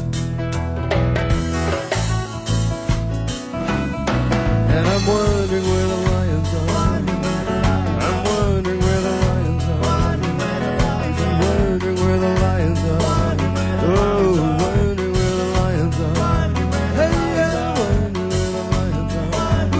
And I'm wondering where the lions are. I'm wondering where the lions are. I'm wondering where the lions are. Oh, wondering where the lions are. Hey, yeah, wondering where the lions are.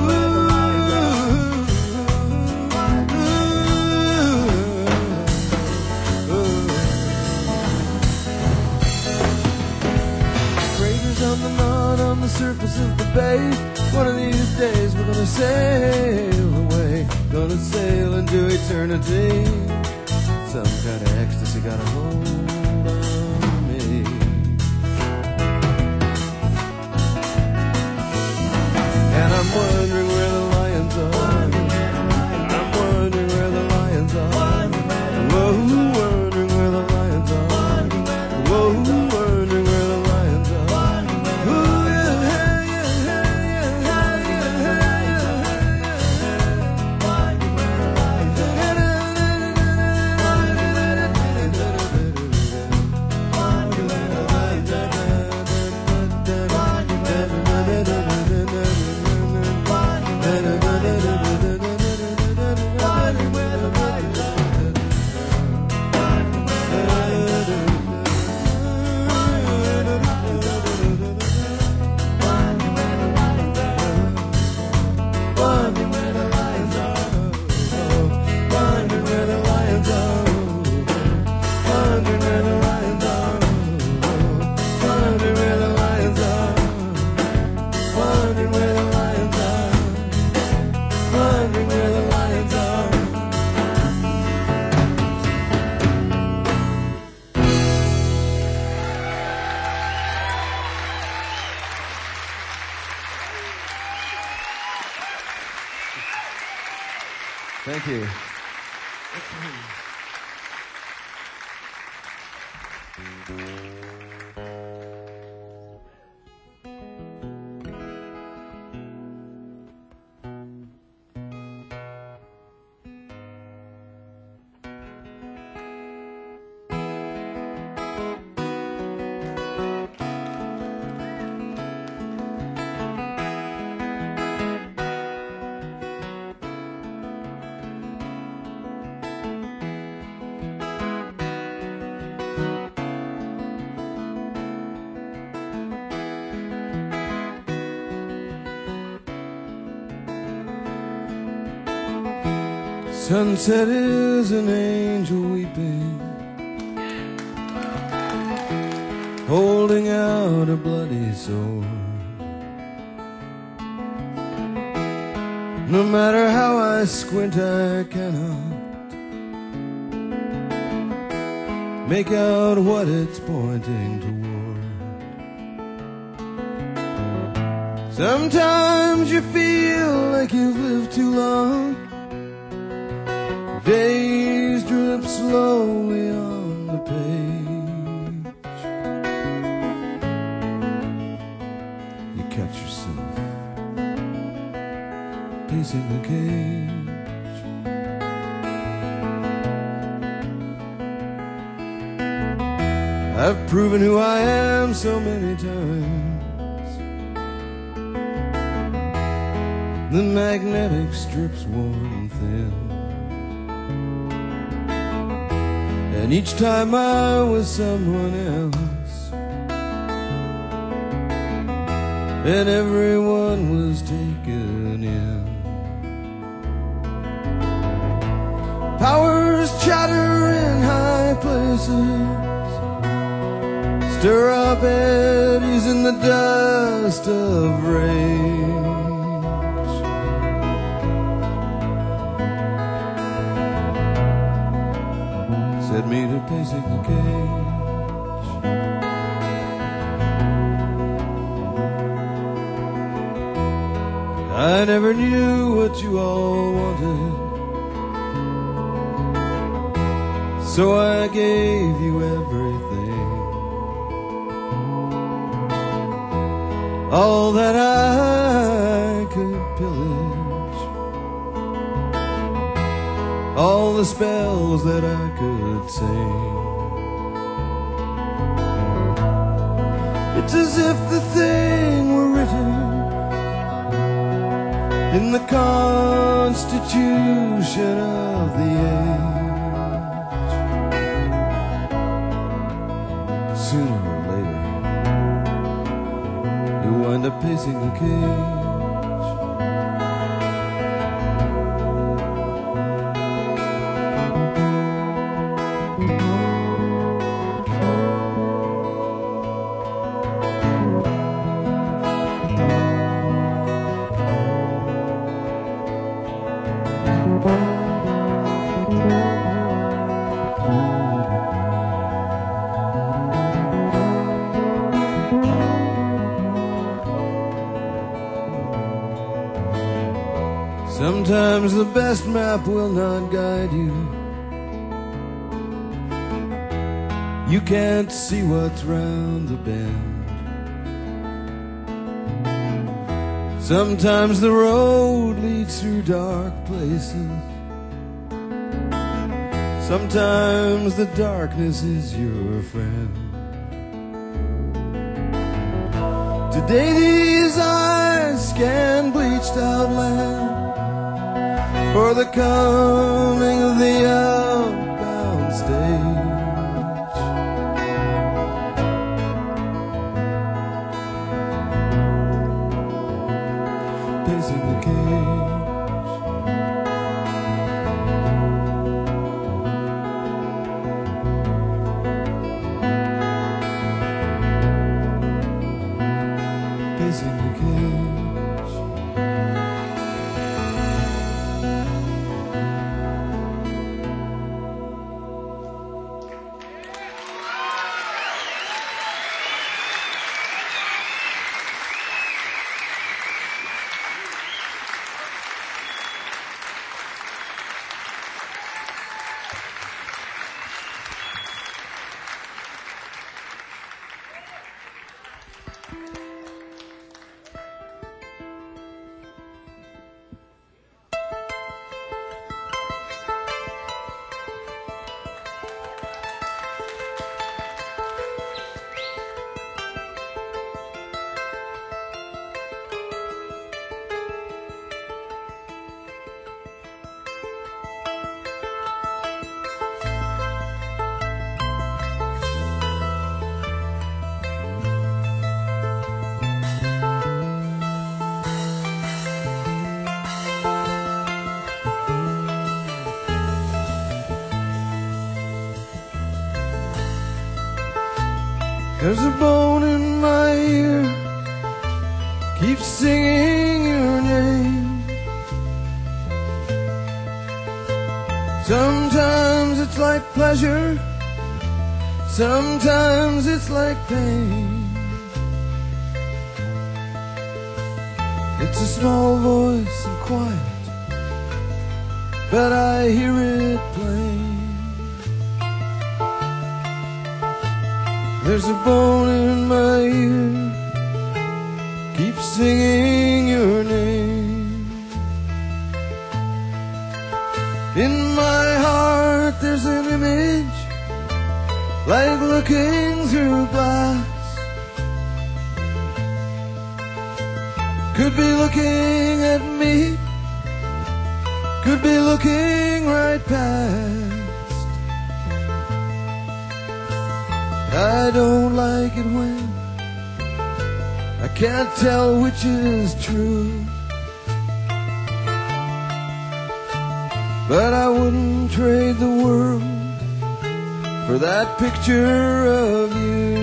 On the knot on the surface of the bay. One of these days we're gonna sail away, gonna sail into eternity. Some kind of ecstasy got a hold on me. And I'm wondering where the lions are. I'm wondering where the lions are. Whoa, wondering where the lions are. Whoa, wondering where the lions are. Thank you. Sunset is an angel weeping, holding out a bloody sword. No matter how I squint, I cannot make out what it's pointing toward. Sometimes you feel like you've lived too long. Days drip slowly on the page. You catch yourself pacing the cage. I've proven who I am so many times. The magnetic strip's worn thin, and each time I was someone else, and everyone was taken in. Powers chatter in high places, stir up eddies in the dust of rage. Set me to pacing the cage. I never knew what you all wanted, so I gave you everything, all that I could pillage, all the spells that I could sing. It's as if the thing were written in the constitution of the age. Sooner or later, you'll wind up pacing the cage. Sometimes the best map will not guide you. You can't see what's round the bend. Sometimes the road leads through dark places. Sometimes the darkness is your friend. Today these eyes scan bleached out land for the coming of the outbound stage. Pacing the cage. Pacing the cage. There's a bone in my ear, keeps singing your name. Sometimes it's like pleasure, sometimes it's like pain. It's a small voice and quiet, but I hear it plain. There's a bone in my ear, keeps singing your name. In my heart there's an image, like looking through glass. Could be looking at me, could be looking right past. I don't like it when I can't tell which is true, but I wouldn't trade the world for that picture of you.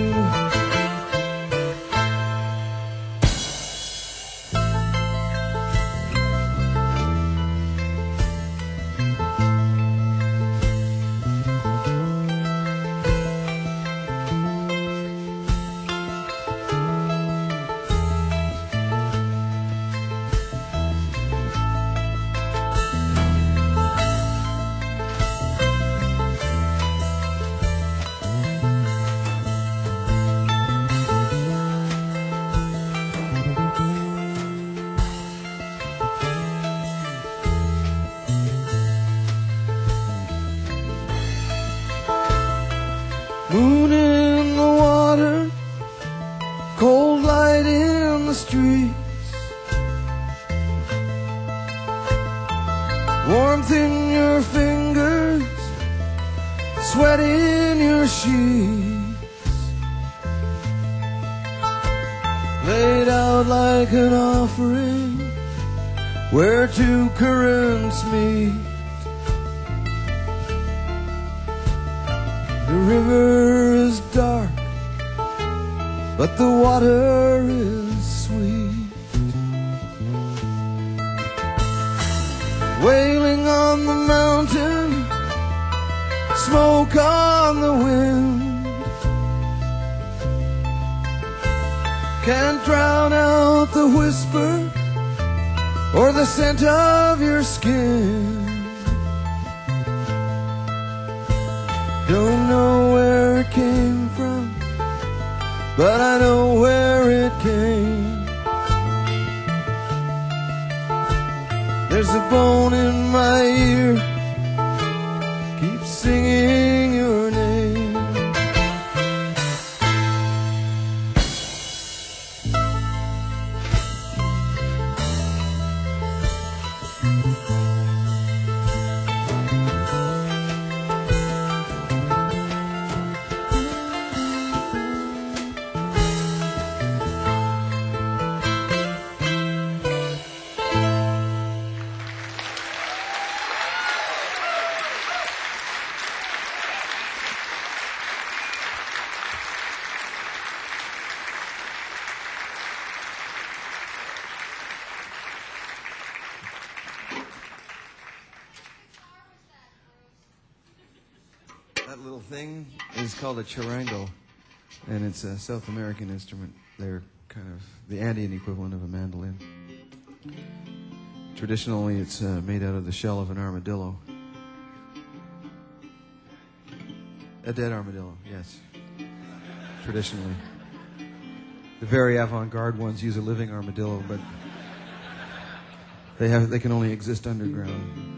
Moon in the water, cold light in the streets, warmth in your fingers, sweat in your sheets, laid out like an offering where two currents meet. The river is dark, but the water is sweet. Wailing on the mountain, smoke on the wind, can't drown out the whisper or the scent of your skin. Don't know where it came from, but I know where it came. There's a bone in my ear, keeps singing your name. That little thing is called a charango, and it's a South American instrument. They're kind of the Andean equivalent of a mandolin. Traditionally, it's made out of the shell of an armadillo. A dead armadillo, yes. Traditionally. The very avant-garde ones use a living armadillo, but they can only exist underground.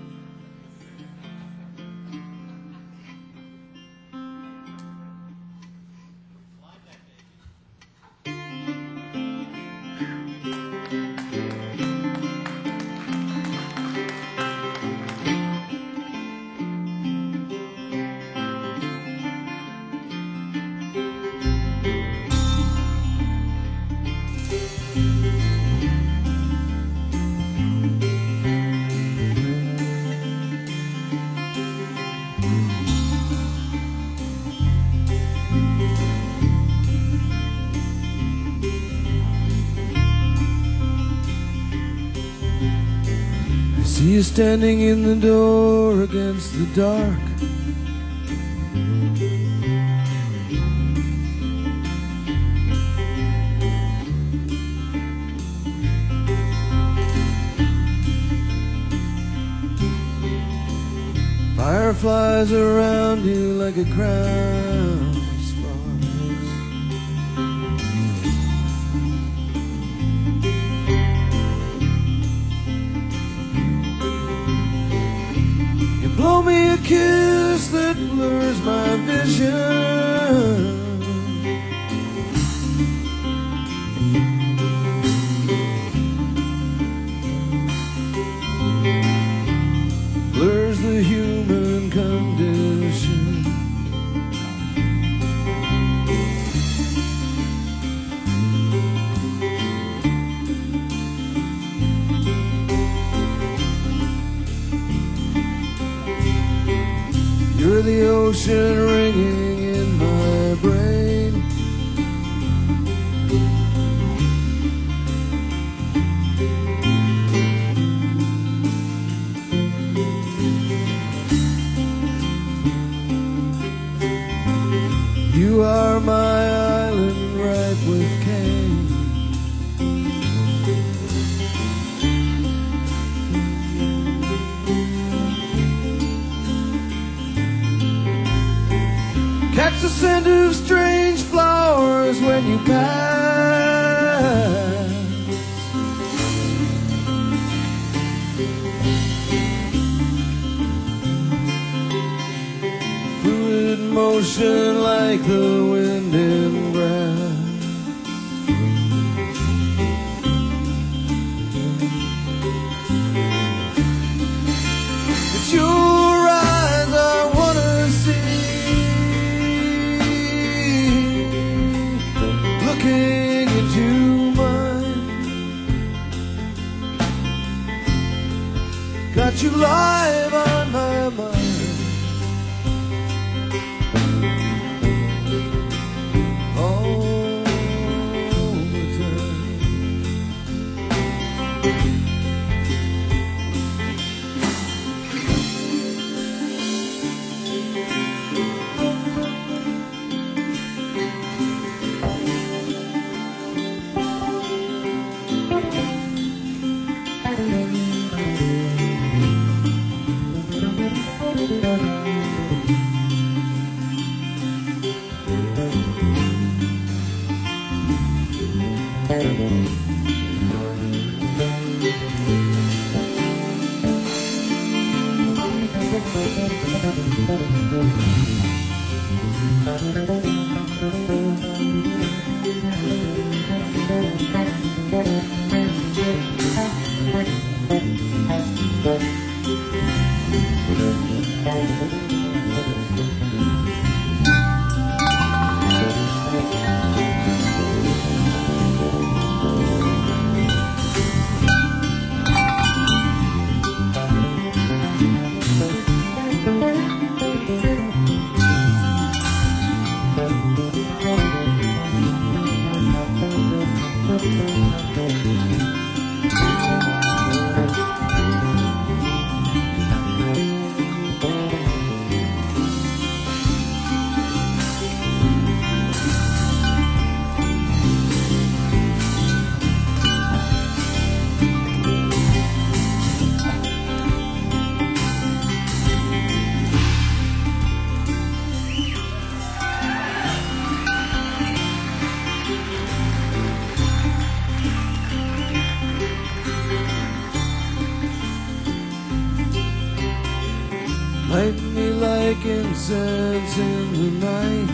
See you standing in the door against the dark. Fireflies around you like a crown of sparks. Blow me a kiss that blurs my vision. Blurs the human condition. You're the ocean ringing in my brain. You are my island ripe with cane. Catch the scent of strange flowers when you pass. Fluid motion like the wind in grass. It's your eyes I wanna see. Looking into mine, got you live on my mind. All the time. like incense in the night.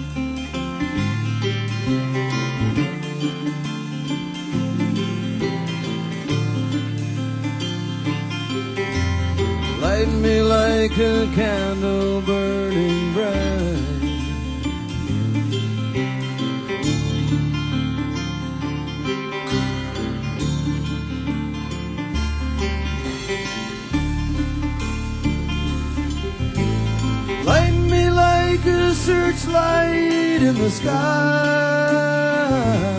Light me like a candle burning bright. Light me like a searchlight in the sky.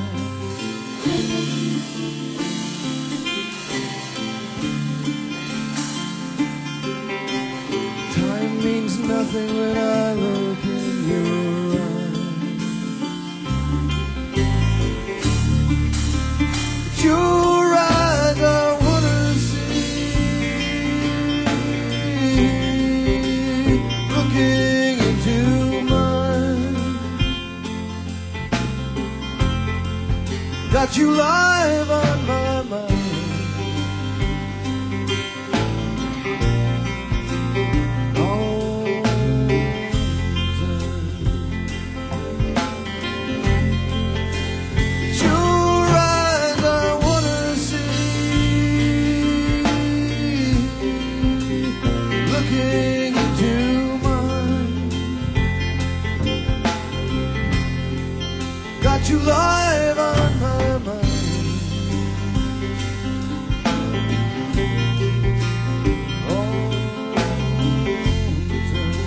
Nothing when I look in your eyes. But your eyes I wanna see, looking into mine. Got you live on my mind. Got you live on my mind. All the time.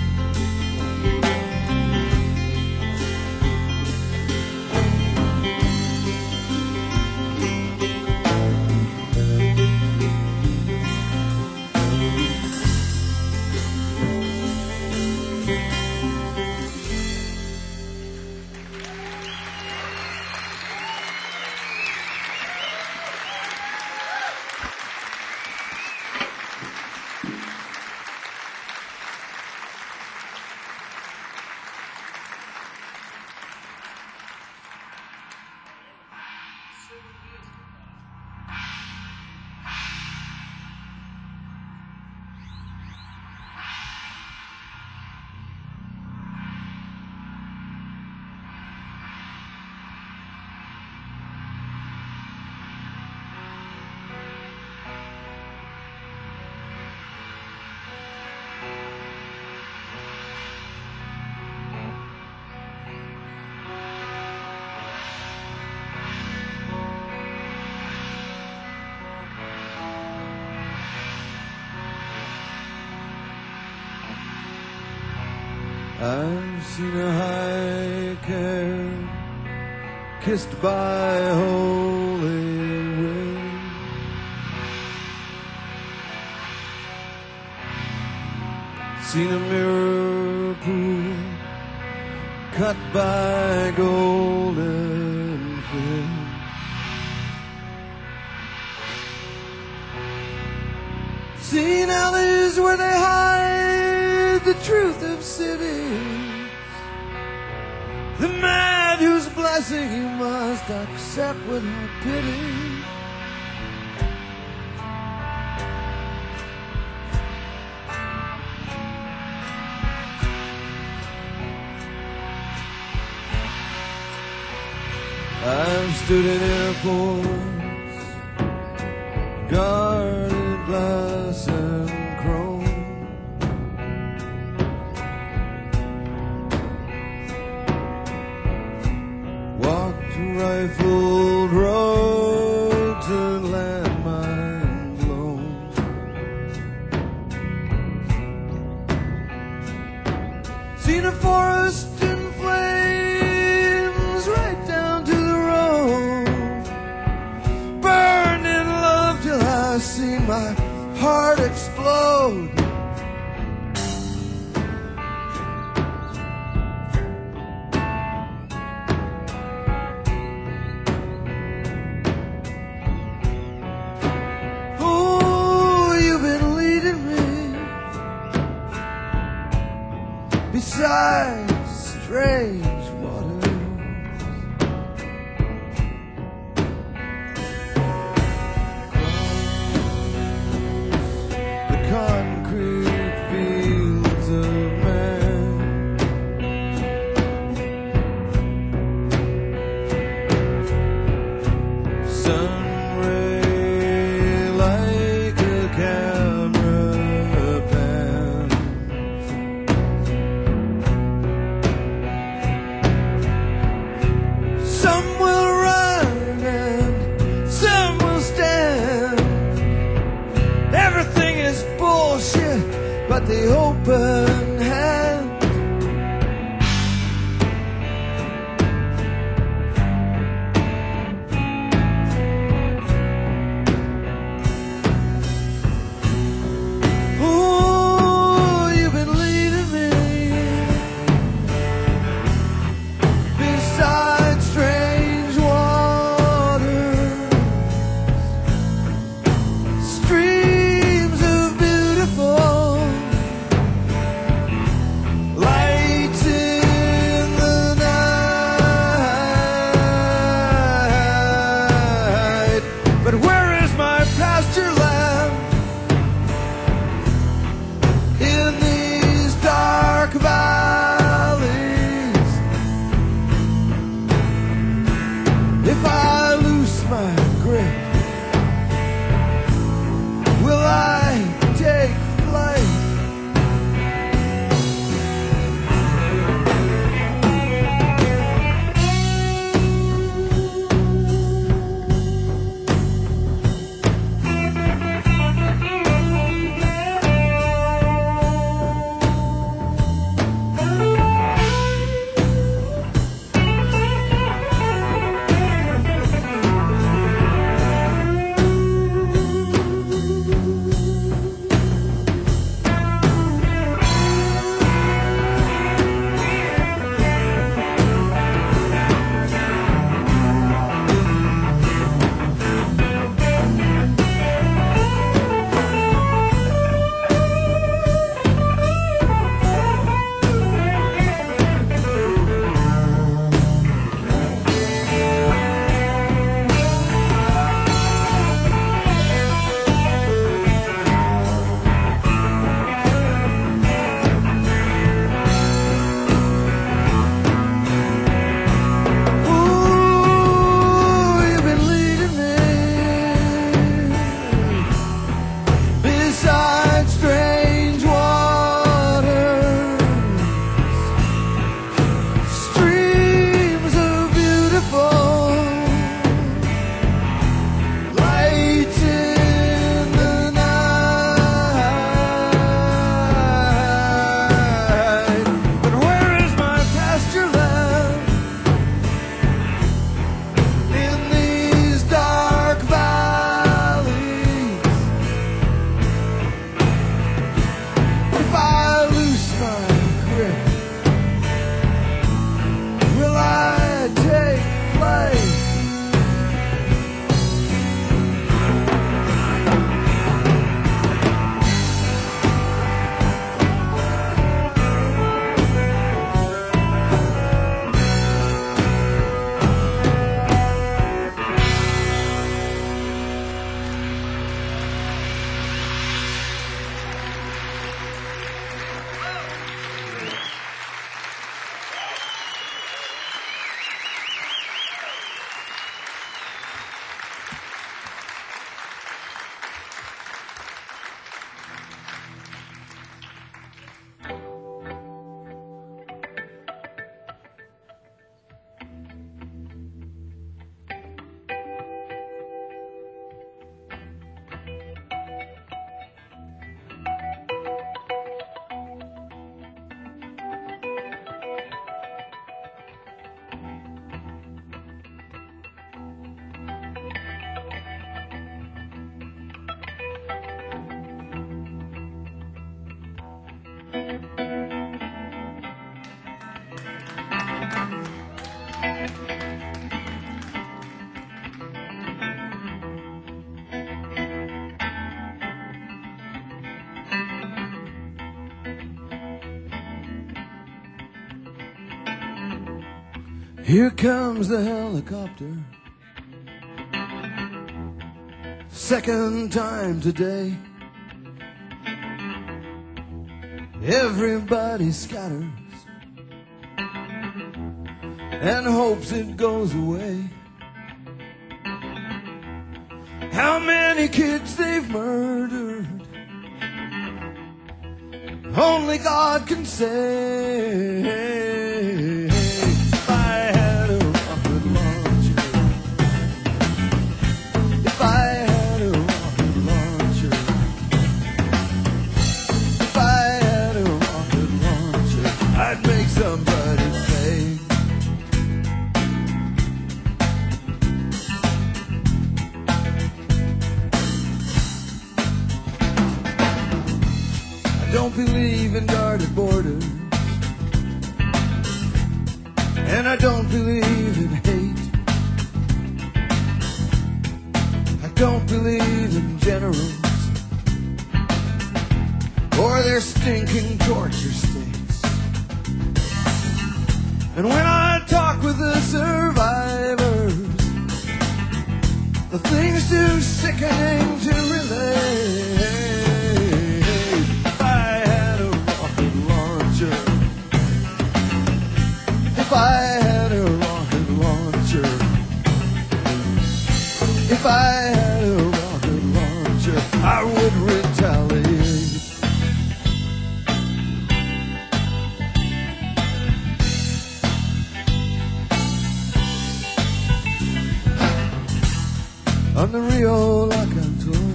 I've seen a hiker kissed by holy wind. Seen a mirror pool cut by golden fin. Seen alleys where they hide the truth of cities. The man whose blessing you must accept without pity. I've stood in airports, guarded glass and chrome. Walked rifled roads and landmine blown. Seen a forest in flames right down to the road. Burned in love till I see my heart explode. sun ray like a camera pan. Some will run and some will stand. Everything is bullshit but the open hand. If I lose my grip, will I take flight? Here comes the helicopter, second time today. Everybody scatters and hopes it goes away. how many kids they've murdered. Only God can say. If I had a rocket launcher, if I had a rocket launcher, if I had a rocket launcher, I'd make somebody pay. I don't believe in guarded borders, and I don't believe in hate. I don't believe in generals or their stinking torture states. And when I talk with the survivors, the thing's too sickening to relate. If I had a rocket launcher, if I had a rocket launcher, if I had a rocket launcher, I would retaliate. On the Rio La Cantor,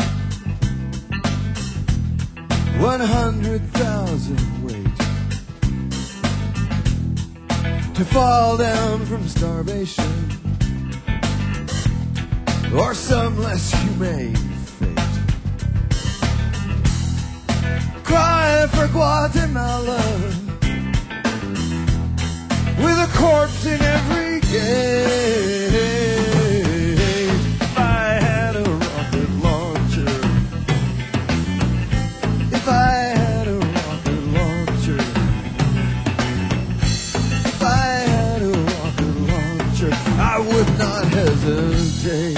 100,000 wait to fall down from starvation or some less humane fate. Cry for Guatemala with a corpse in every gate. If I had a rocket launcher, if I had a rocket launcher, if I had a rocket launcher, I would not hesitate.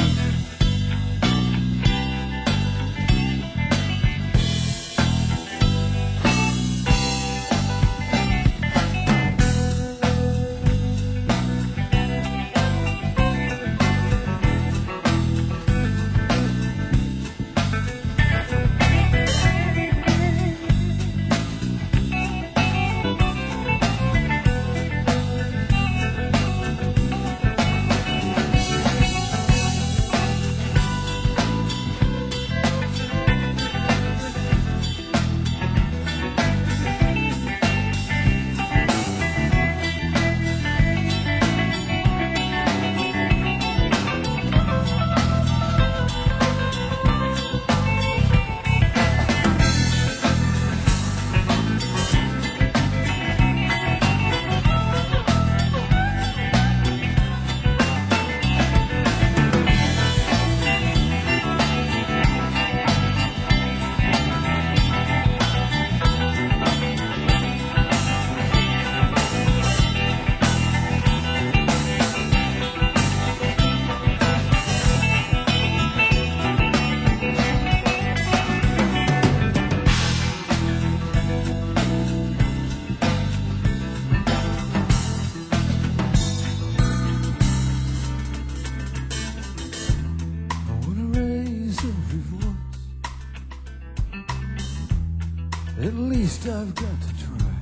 At least I've got to try.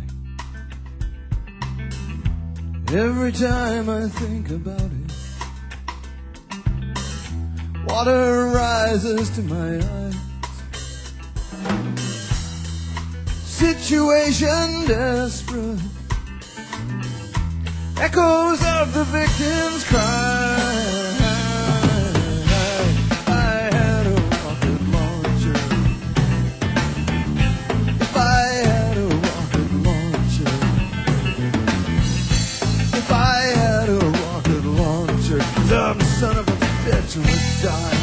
Every time I think about it, water rises to my eyes. Situation desperate, echoes of the victim's cry. Some son of a bitch would die.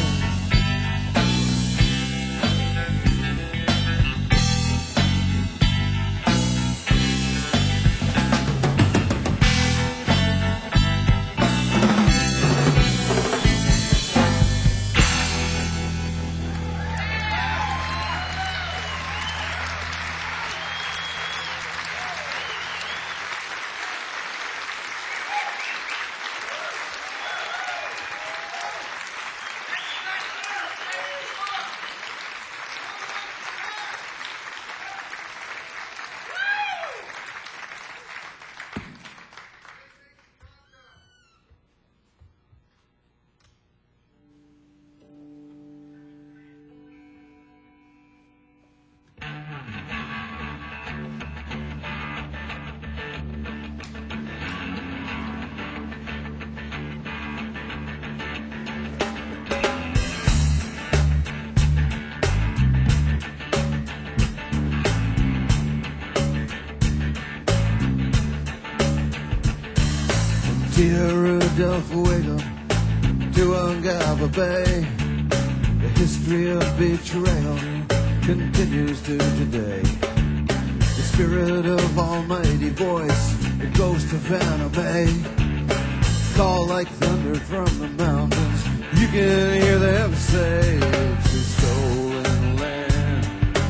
Tierra del Fuego to Ungava Bay. The history of betrayal continues to today. The spirit of almighty voice, it goes to Vanna May. Call like thunder from the mountains, you can hear them say it's a stolen land.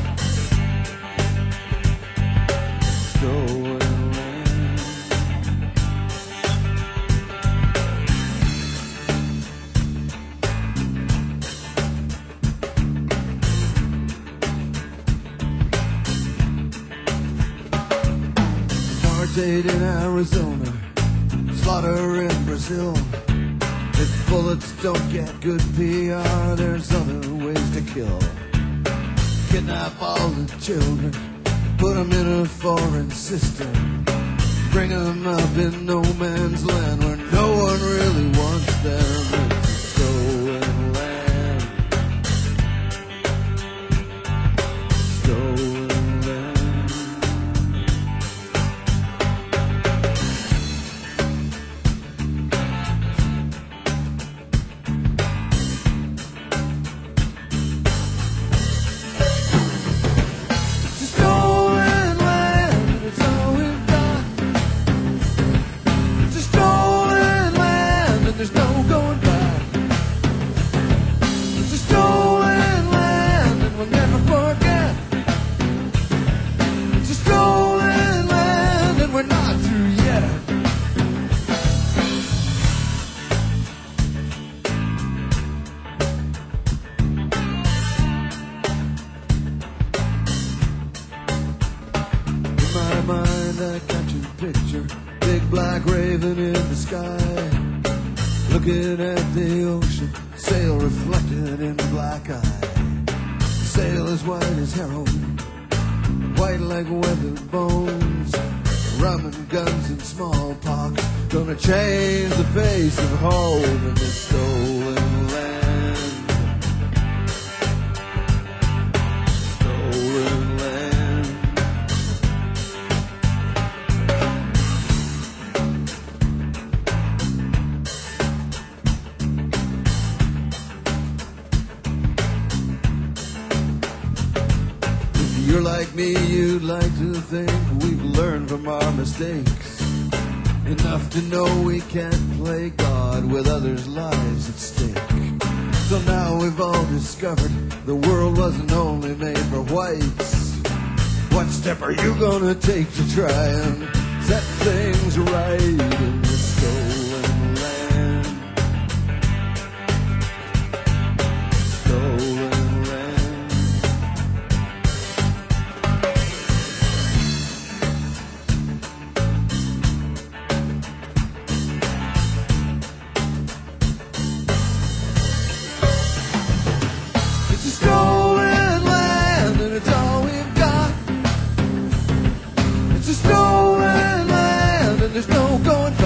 Stolen land. Apartheid in Arizona, slaughter in Brazil. If bullets don't get good PR, there's other ways to kill. Kidnap all the children, put them in a foreign system, bring them up in no man's land where no one really wants them. It's a stolen land. Stolen land. Mind, I got your picture, big black raven in the sky, looking at the ocean, sail reflected in the black eye. Sail as white as heroin, white like weathered bones, rum and guns and smallpox, gonna change the face of home in this stolen land. Stolen land. You're like me, you'd like to think we've learned from our mistakes, enough to know we can't play God with others' lives at stake. So now we've all discovered the world wasn't only made for whites. What step are you gonna take to try and set things right in the stolen land? Stolen land. It's a stolen land and it's all we've got. It's a stolen land and there's no going back.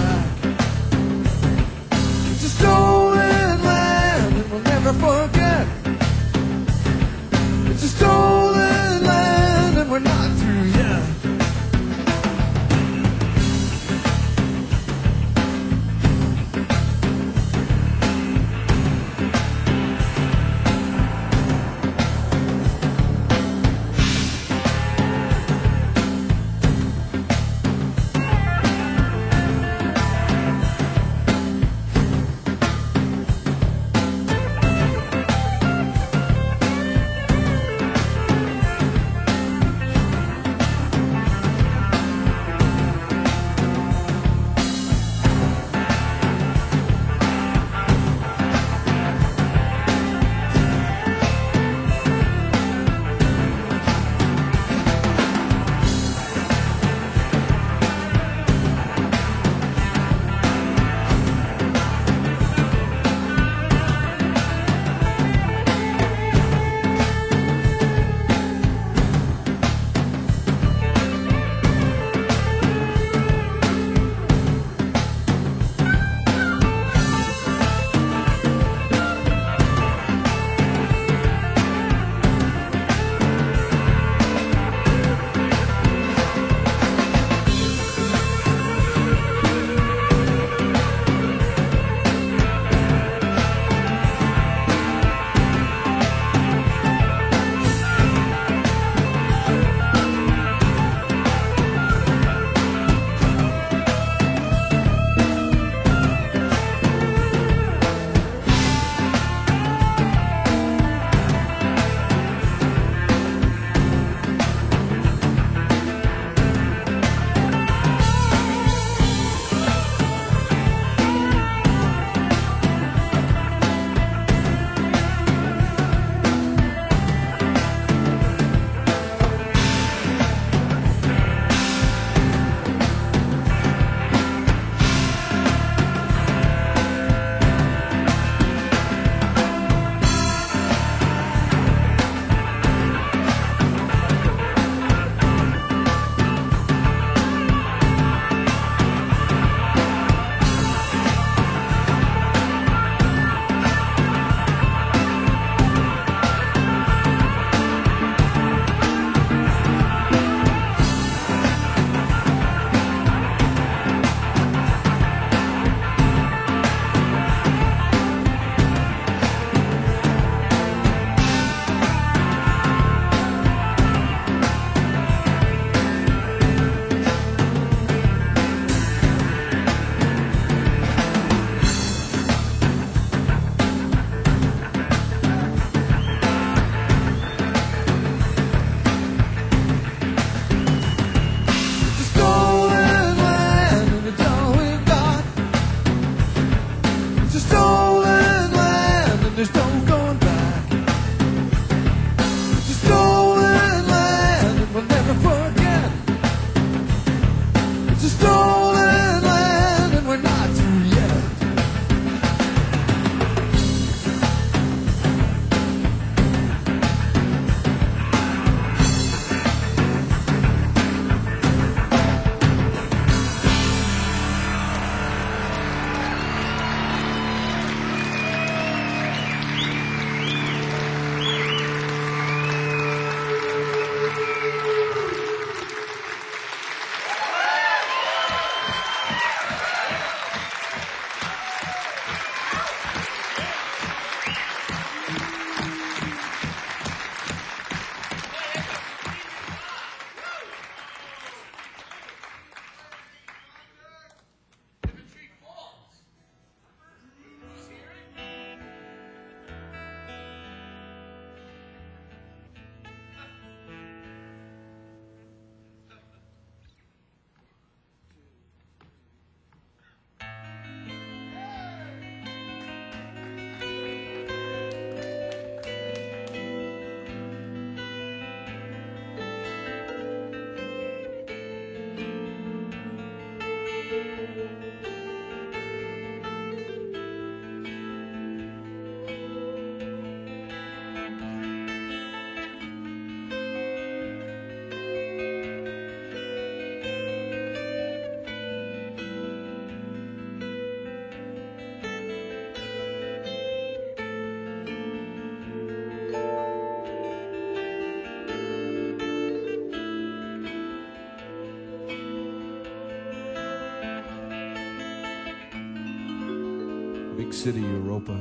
Lake City, Europa.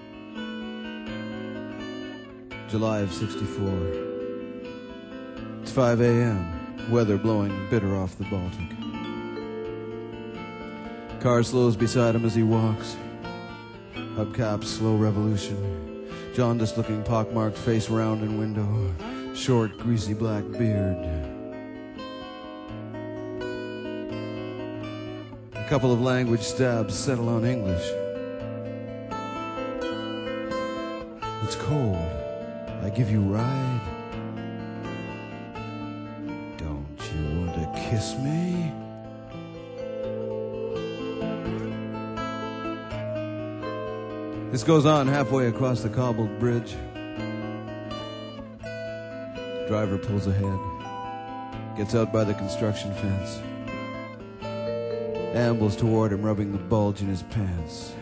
July of '64. It's 5 a.m., weather blowing bitter off the Baltic. Car slows beside him as he walks. Hubcaps, slow revolution. Jaundiced-looking, pockmarked face, round in window. Short, greasy black beard. A couple of language stabs settle on English. It's cold. I give you ride. Don't you want to kiss me? This goes on halfway across the cobbled bridge. Driver pulls ahead, gets out by the construction fence, ambles toward him, rubbing the bulge in his pants.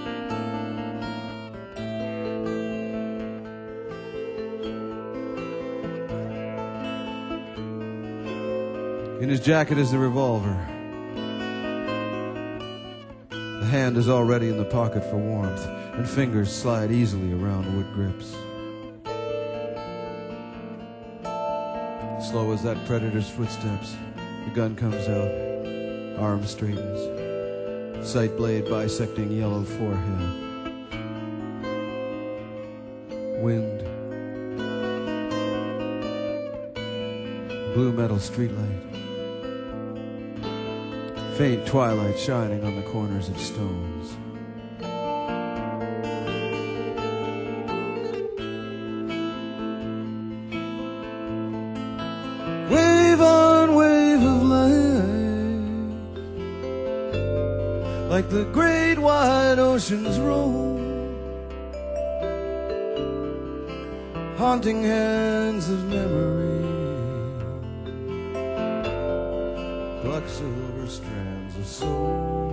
In his jacket is the revolver. The hand is already in the pocket for warmth, and fingers slide easily around wood grips. Slow as that predator's footsteps, the gun comes out, arm straightens, sight blade bisecting yellow forehead. Wind. Blue metal streetlight. Faint twilight shining on the corners of stones. Wave on wave of light, like the great wide oceans roll, haunting hands of memory, pluck silver strands of soul.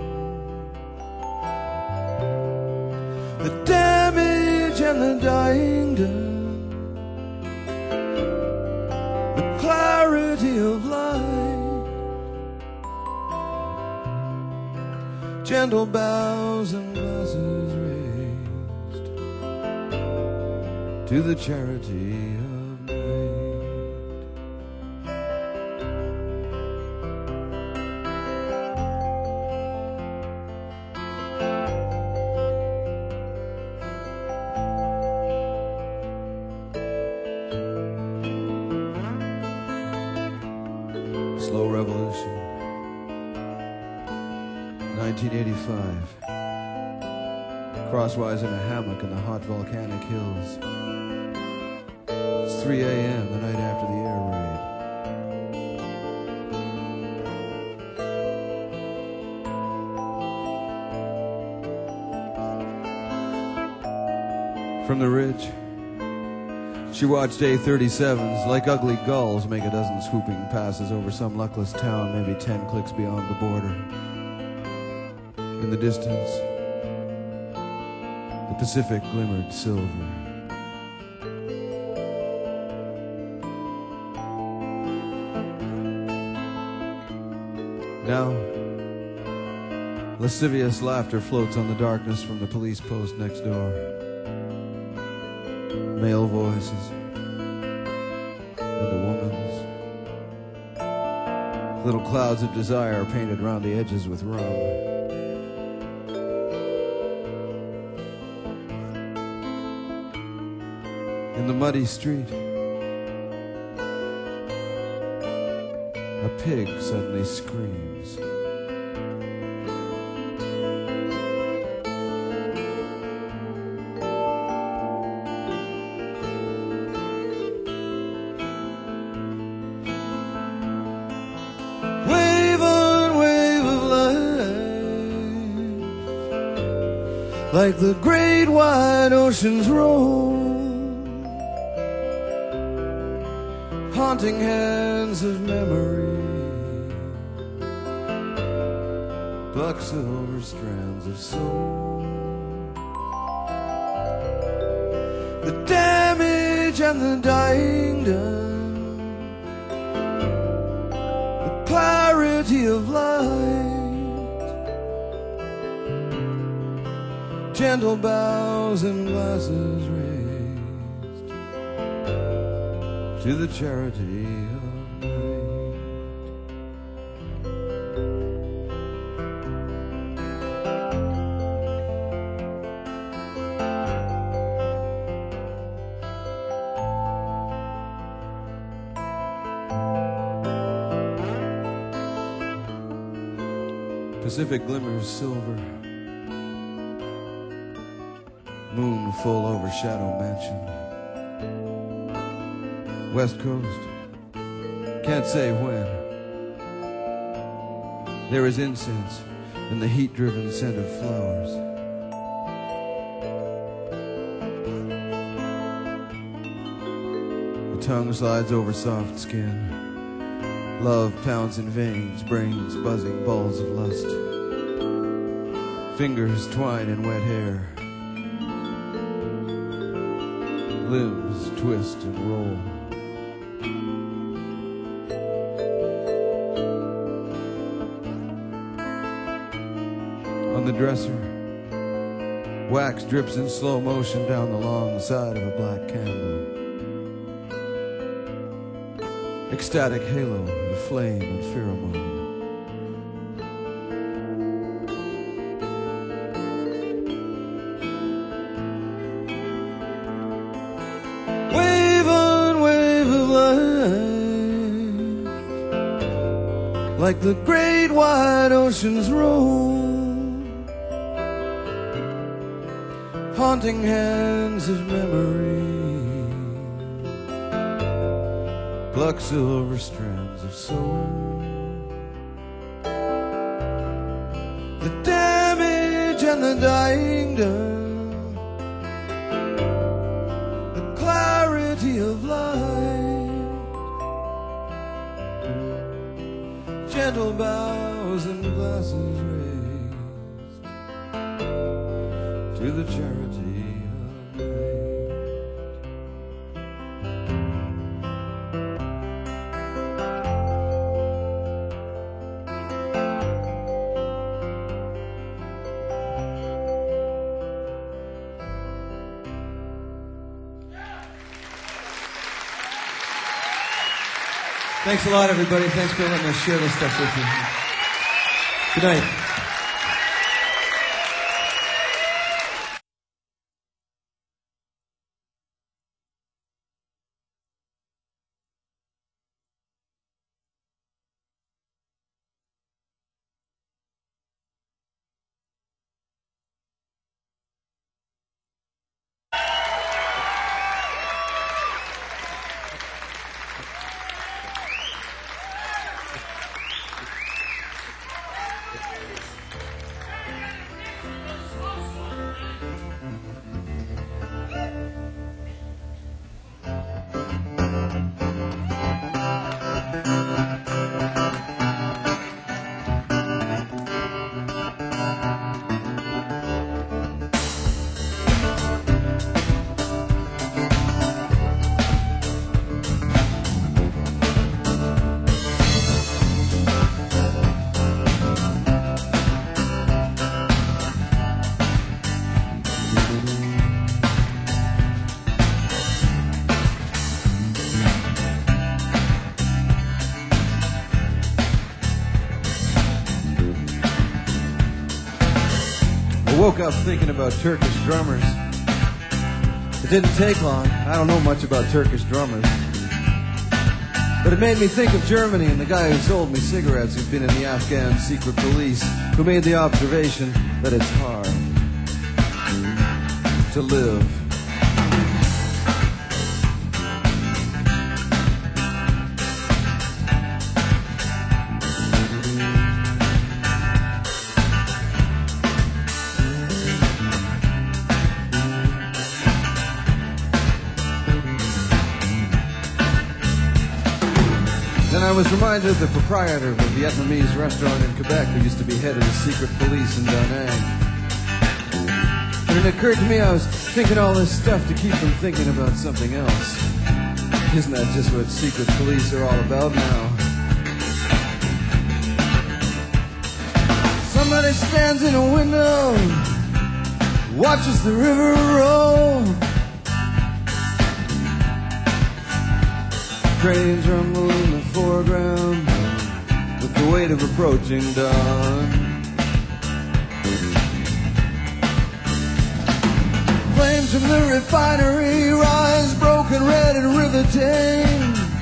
The damage and the dying done, the clarity of light, gentle bows and glasses raised to the charity of night. Slow revolution. 1985. Crosswise in a hammock in the hot volcanic hills. It's 3 a.m. the night after the air raid. From the ridge, she watched A-37s like ugly gulls make a dozen swooping passes over some luckless town maybe 10 clicks beyond the border. In the distance, the Pacific glimmered silver. Now, lascivious laughter floats on the darkness from the police post next door. Male voices and a woman's. Little clouds of desire are painted round the edges with rum. In the muddy street, a pig suddenly screams. Wave on wave of life, like the great wide oceans roll, haunting hands of memory, pluck silver strands of soul. The damage and the dying done, the clarity of light, gentle bows and glasses raised to the charity of Pacific glimmers silver, moon full over Shadow Mansion. West Coast, can't say when. There is incense and the heat-driven scent of flowers. The tongue slides over soft skin. Love pounds in veins, brains buzzing, balls of lust. Fingers twine in wet hair. Limbs twist and roll. On the dresser, wax drips in slow motion down the long side of a black candle. Ecstatic halo of flame and pheromone. Wave on wave of life, like the great wide oceans roll, haunting hands of memory pluck silver strands of soul. The damage and the dying done, the clarity of light, gentle bows and glasses raised to the charity of light. Thanks a lot, everybody. Thanks for letting us share this stuff with you. Good night. I woke up thinking about Turkish drummers. It didn't take long. I don't know much about Turkish drummers. But it made me think of Germany and the guy who sold me cigarettes who'd been in the Afghan secret police, who made the observation that it's hard to live. Then I was reminded of the proprietor of a Vietnamese restaurant in Quebec who used to be head of the secret police in Da Nang. And it occurred to me I was thinking all this stuff to keep from thinking about something else. Isn't that just what secret police are all about now? Somebody stands in a window, watches the river roll. Trains rumble in the foreground with the weight of approaching dawn. Flames from the refinery rise, broken red and riveting.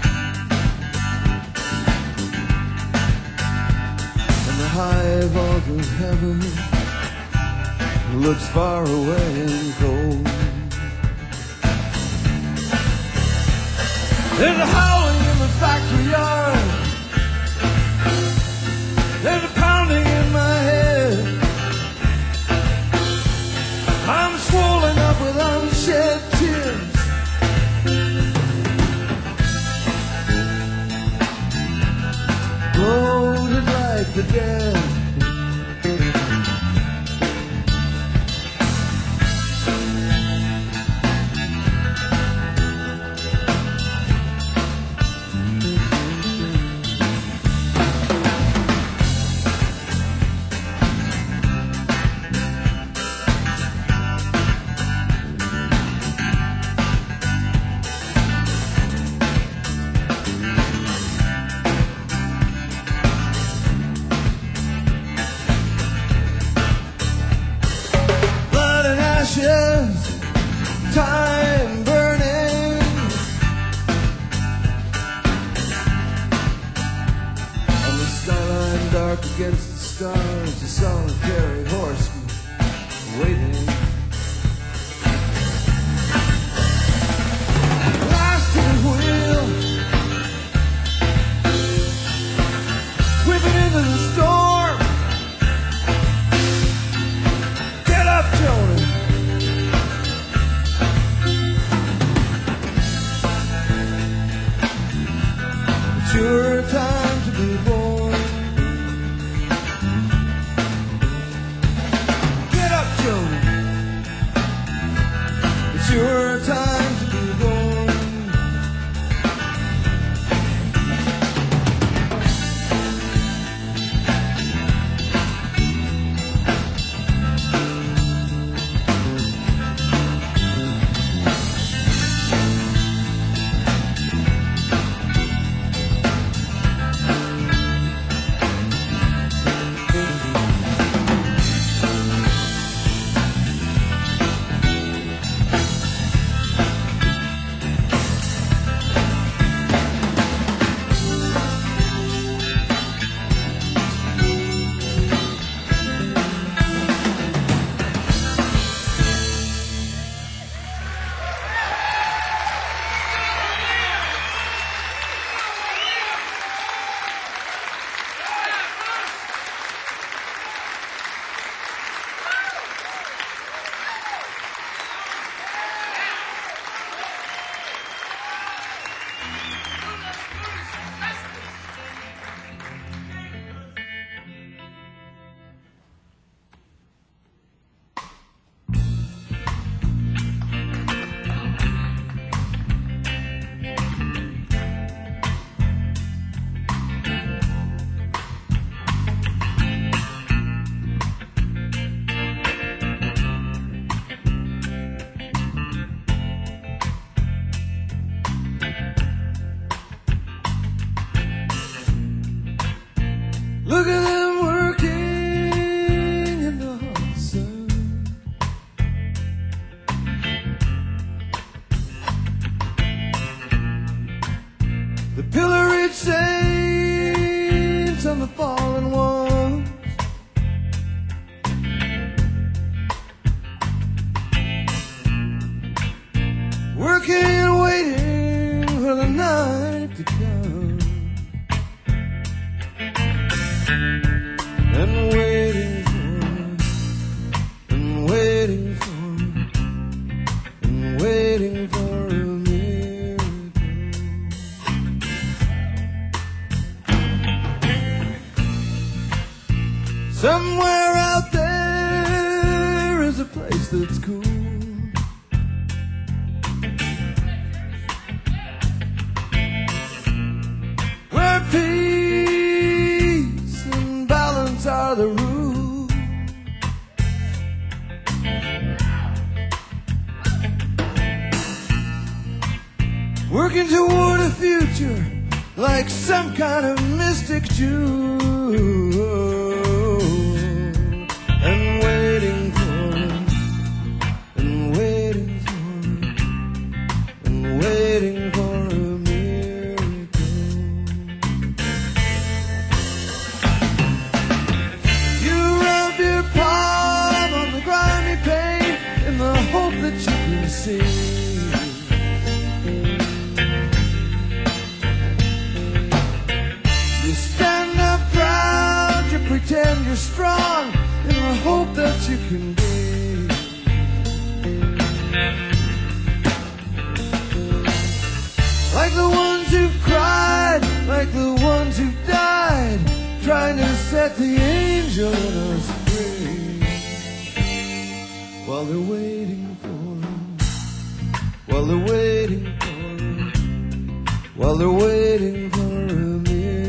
And the high vault of heaven looks far away and cold. There's a howling in the factory yard. There's a pounding in my head. I'm swollen up with unshed tears. Loaded like the dead. Time burning, on the skyline dark against the stars, a solitary horseman waiting. Last his wheel, whipping into the storm. Get up, Tony. It's your time to be born. Get up, Joey. It's your time to be born. Look at them working in the hot sun. The pilloried saints and the fallen ones. Working and waiting for the night to come. And waiting for, and waiting for, and waiting for a miracle. Somewhere out there is a place that's cool. Where peace and balance are the rule. working toward a future like some kind of mystic Jew, and waiting for him, and waiting for him, and waiting for a miracle. You rub your palm on the grimy paint in the hope that you can see. Pretend you're strong in the hope that you can be. Like the ones who cried, like the ones who died, trying to set the angel in us free. While they're waiting for him, while they're waiting for him, while they're waiting for him.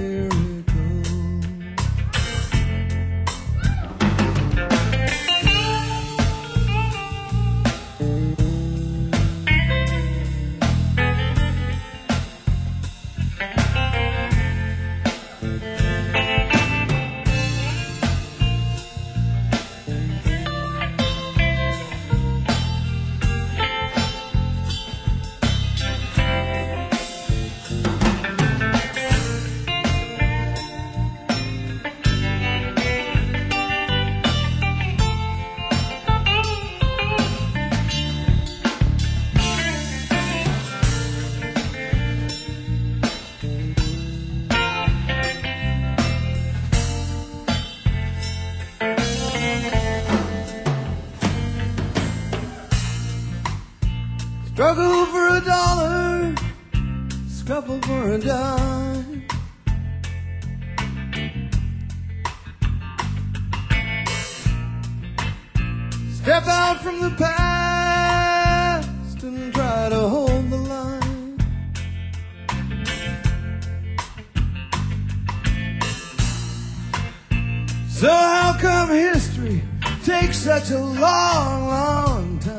Struggle for a dollar, scuffle for a dime. Step out from the past and try to hold the line. So how come history takes such a long, long time?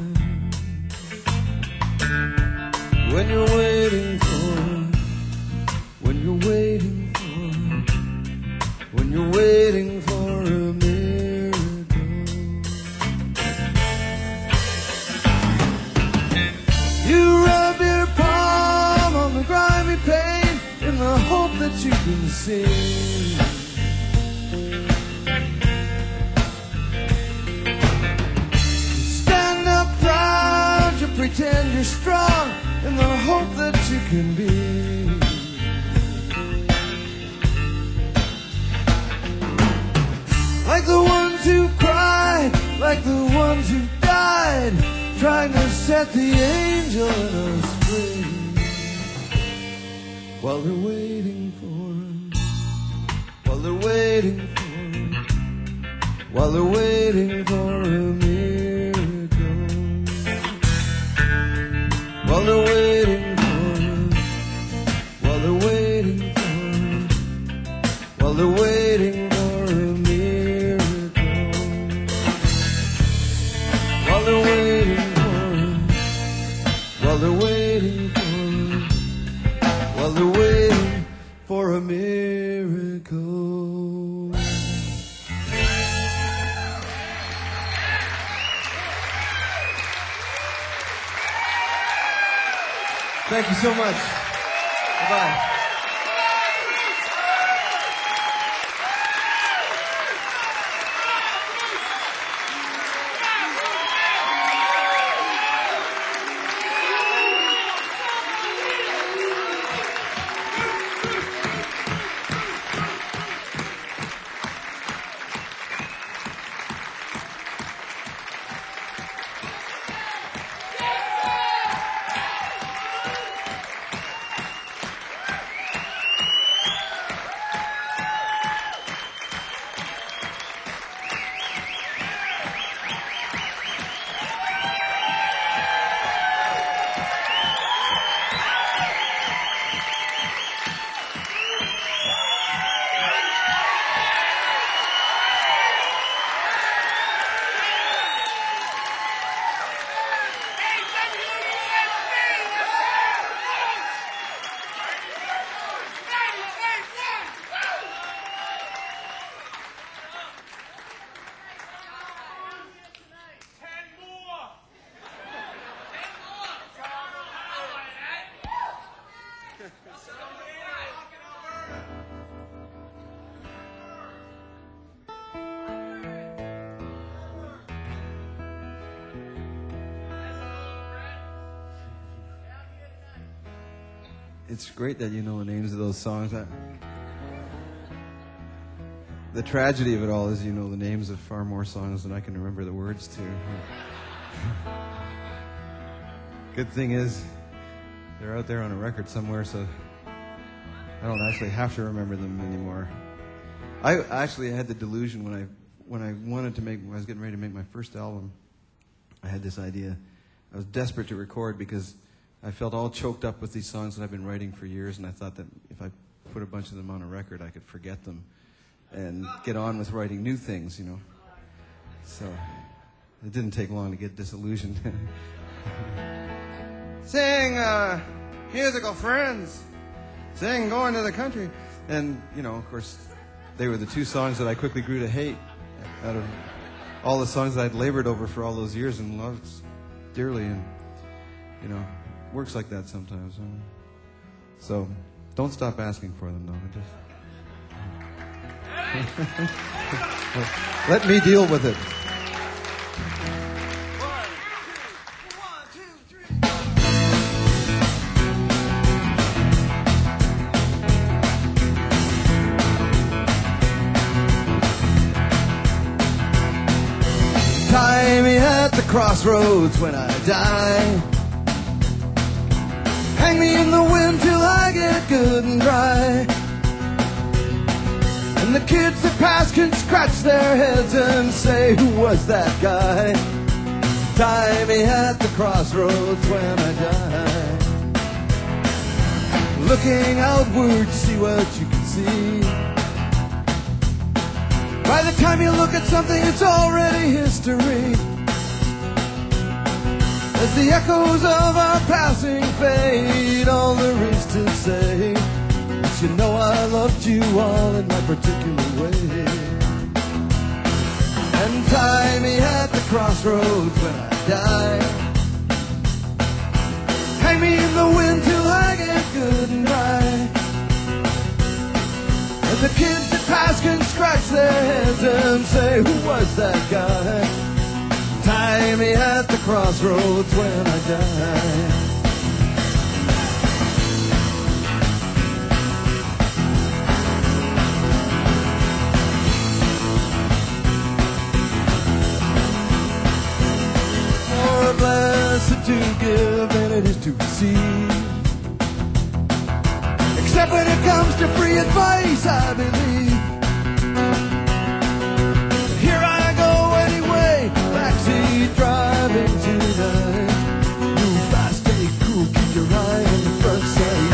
When you're waiting for, when you're waiting for, when you're waiting for a miracle. You rub your palm on the grimy paint in the hope that you can see. Stand up proud, you pretend you're strong in the hope that you can be. Like the ones who cried, like the ones who died, trying to set the angel in us free. While they're waiting for him, while they're waiting for him, while they're waiting for a miracle. While they're waiting for him, while they're waiting for him, while they're waiting for a miracle. While they're waiting for him, while they're waiting for him, while they're waiting for a miracle. Thank you so much. Bye-bye. It's great that you know the names of those songs. The tragedy of it all is you know the names of far more songs than I can remember the words to. Good thing is, they're out there on a record somewhere, so I don't actually have to remember them anymore. I actually had the delusion when I wanted to make, when I was getting ready to make my first album, I had this idea. I was desperate to record because I felt all choked up with these songs that I've been writing for years, and I thought that if I put a bunch of them on a record, I could forget them and get on with writing new things, you know. So it didn't take long to get disillusioned. Sing, musical friends. Sing, going to the country. And, you know, of course, they were the two songs that I quickly grew to hate out of all the songs that I'd labored over for all those years and loved dearly. And, you know, it works like that sometimes. So don't stop asking for them, though. Let me deal with it. Tie me at the crossroads when I die. Hang me in the wind till I get good and dry. And the kids that pass can scratch their heads and say, who was that guy? Tie me at the crossroads when I die. Looking outward, see what you can see. By the time you look at something, it's already history. As the echoes of our passing fade, all there is to say is you know I loved you all in my particular way. And tie me at the crossroads when I die. Hang me in the wind till I get good and dry. And the kids that pass can scratch their heads and say, who was that guy? Tie me at the crossroads when I die. More blessed to give than it is to receive. Except when it comes to free advice, I believe. Here I go anyway, backseat driving tonight. Move fast, stay cool, keep your eye on the front sight.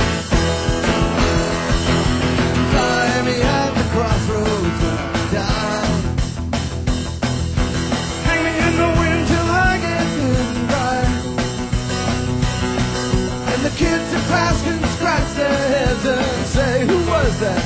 Tie me at the crossroads when I die. Hang me in the wind till I get good and dry. And the kids that pass can scratch their heads and say, who was that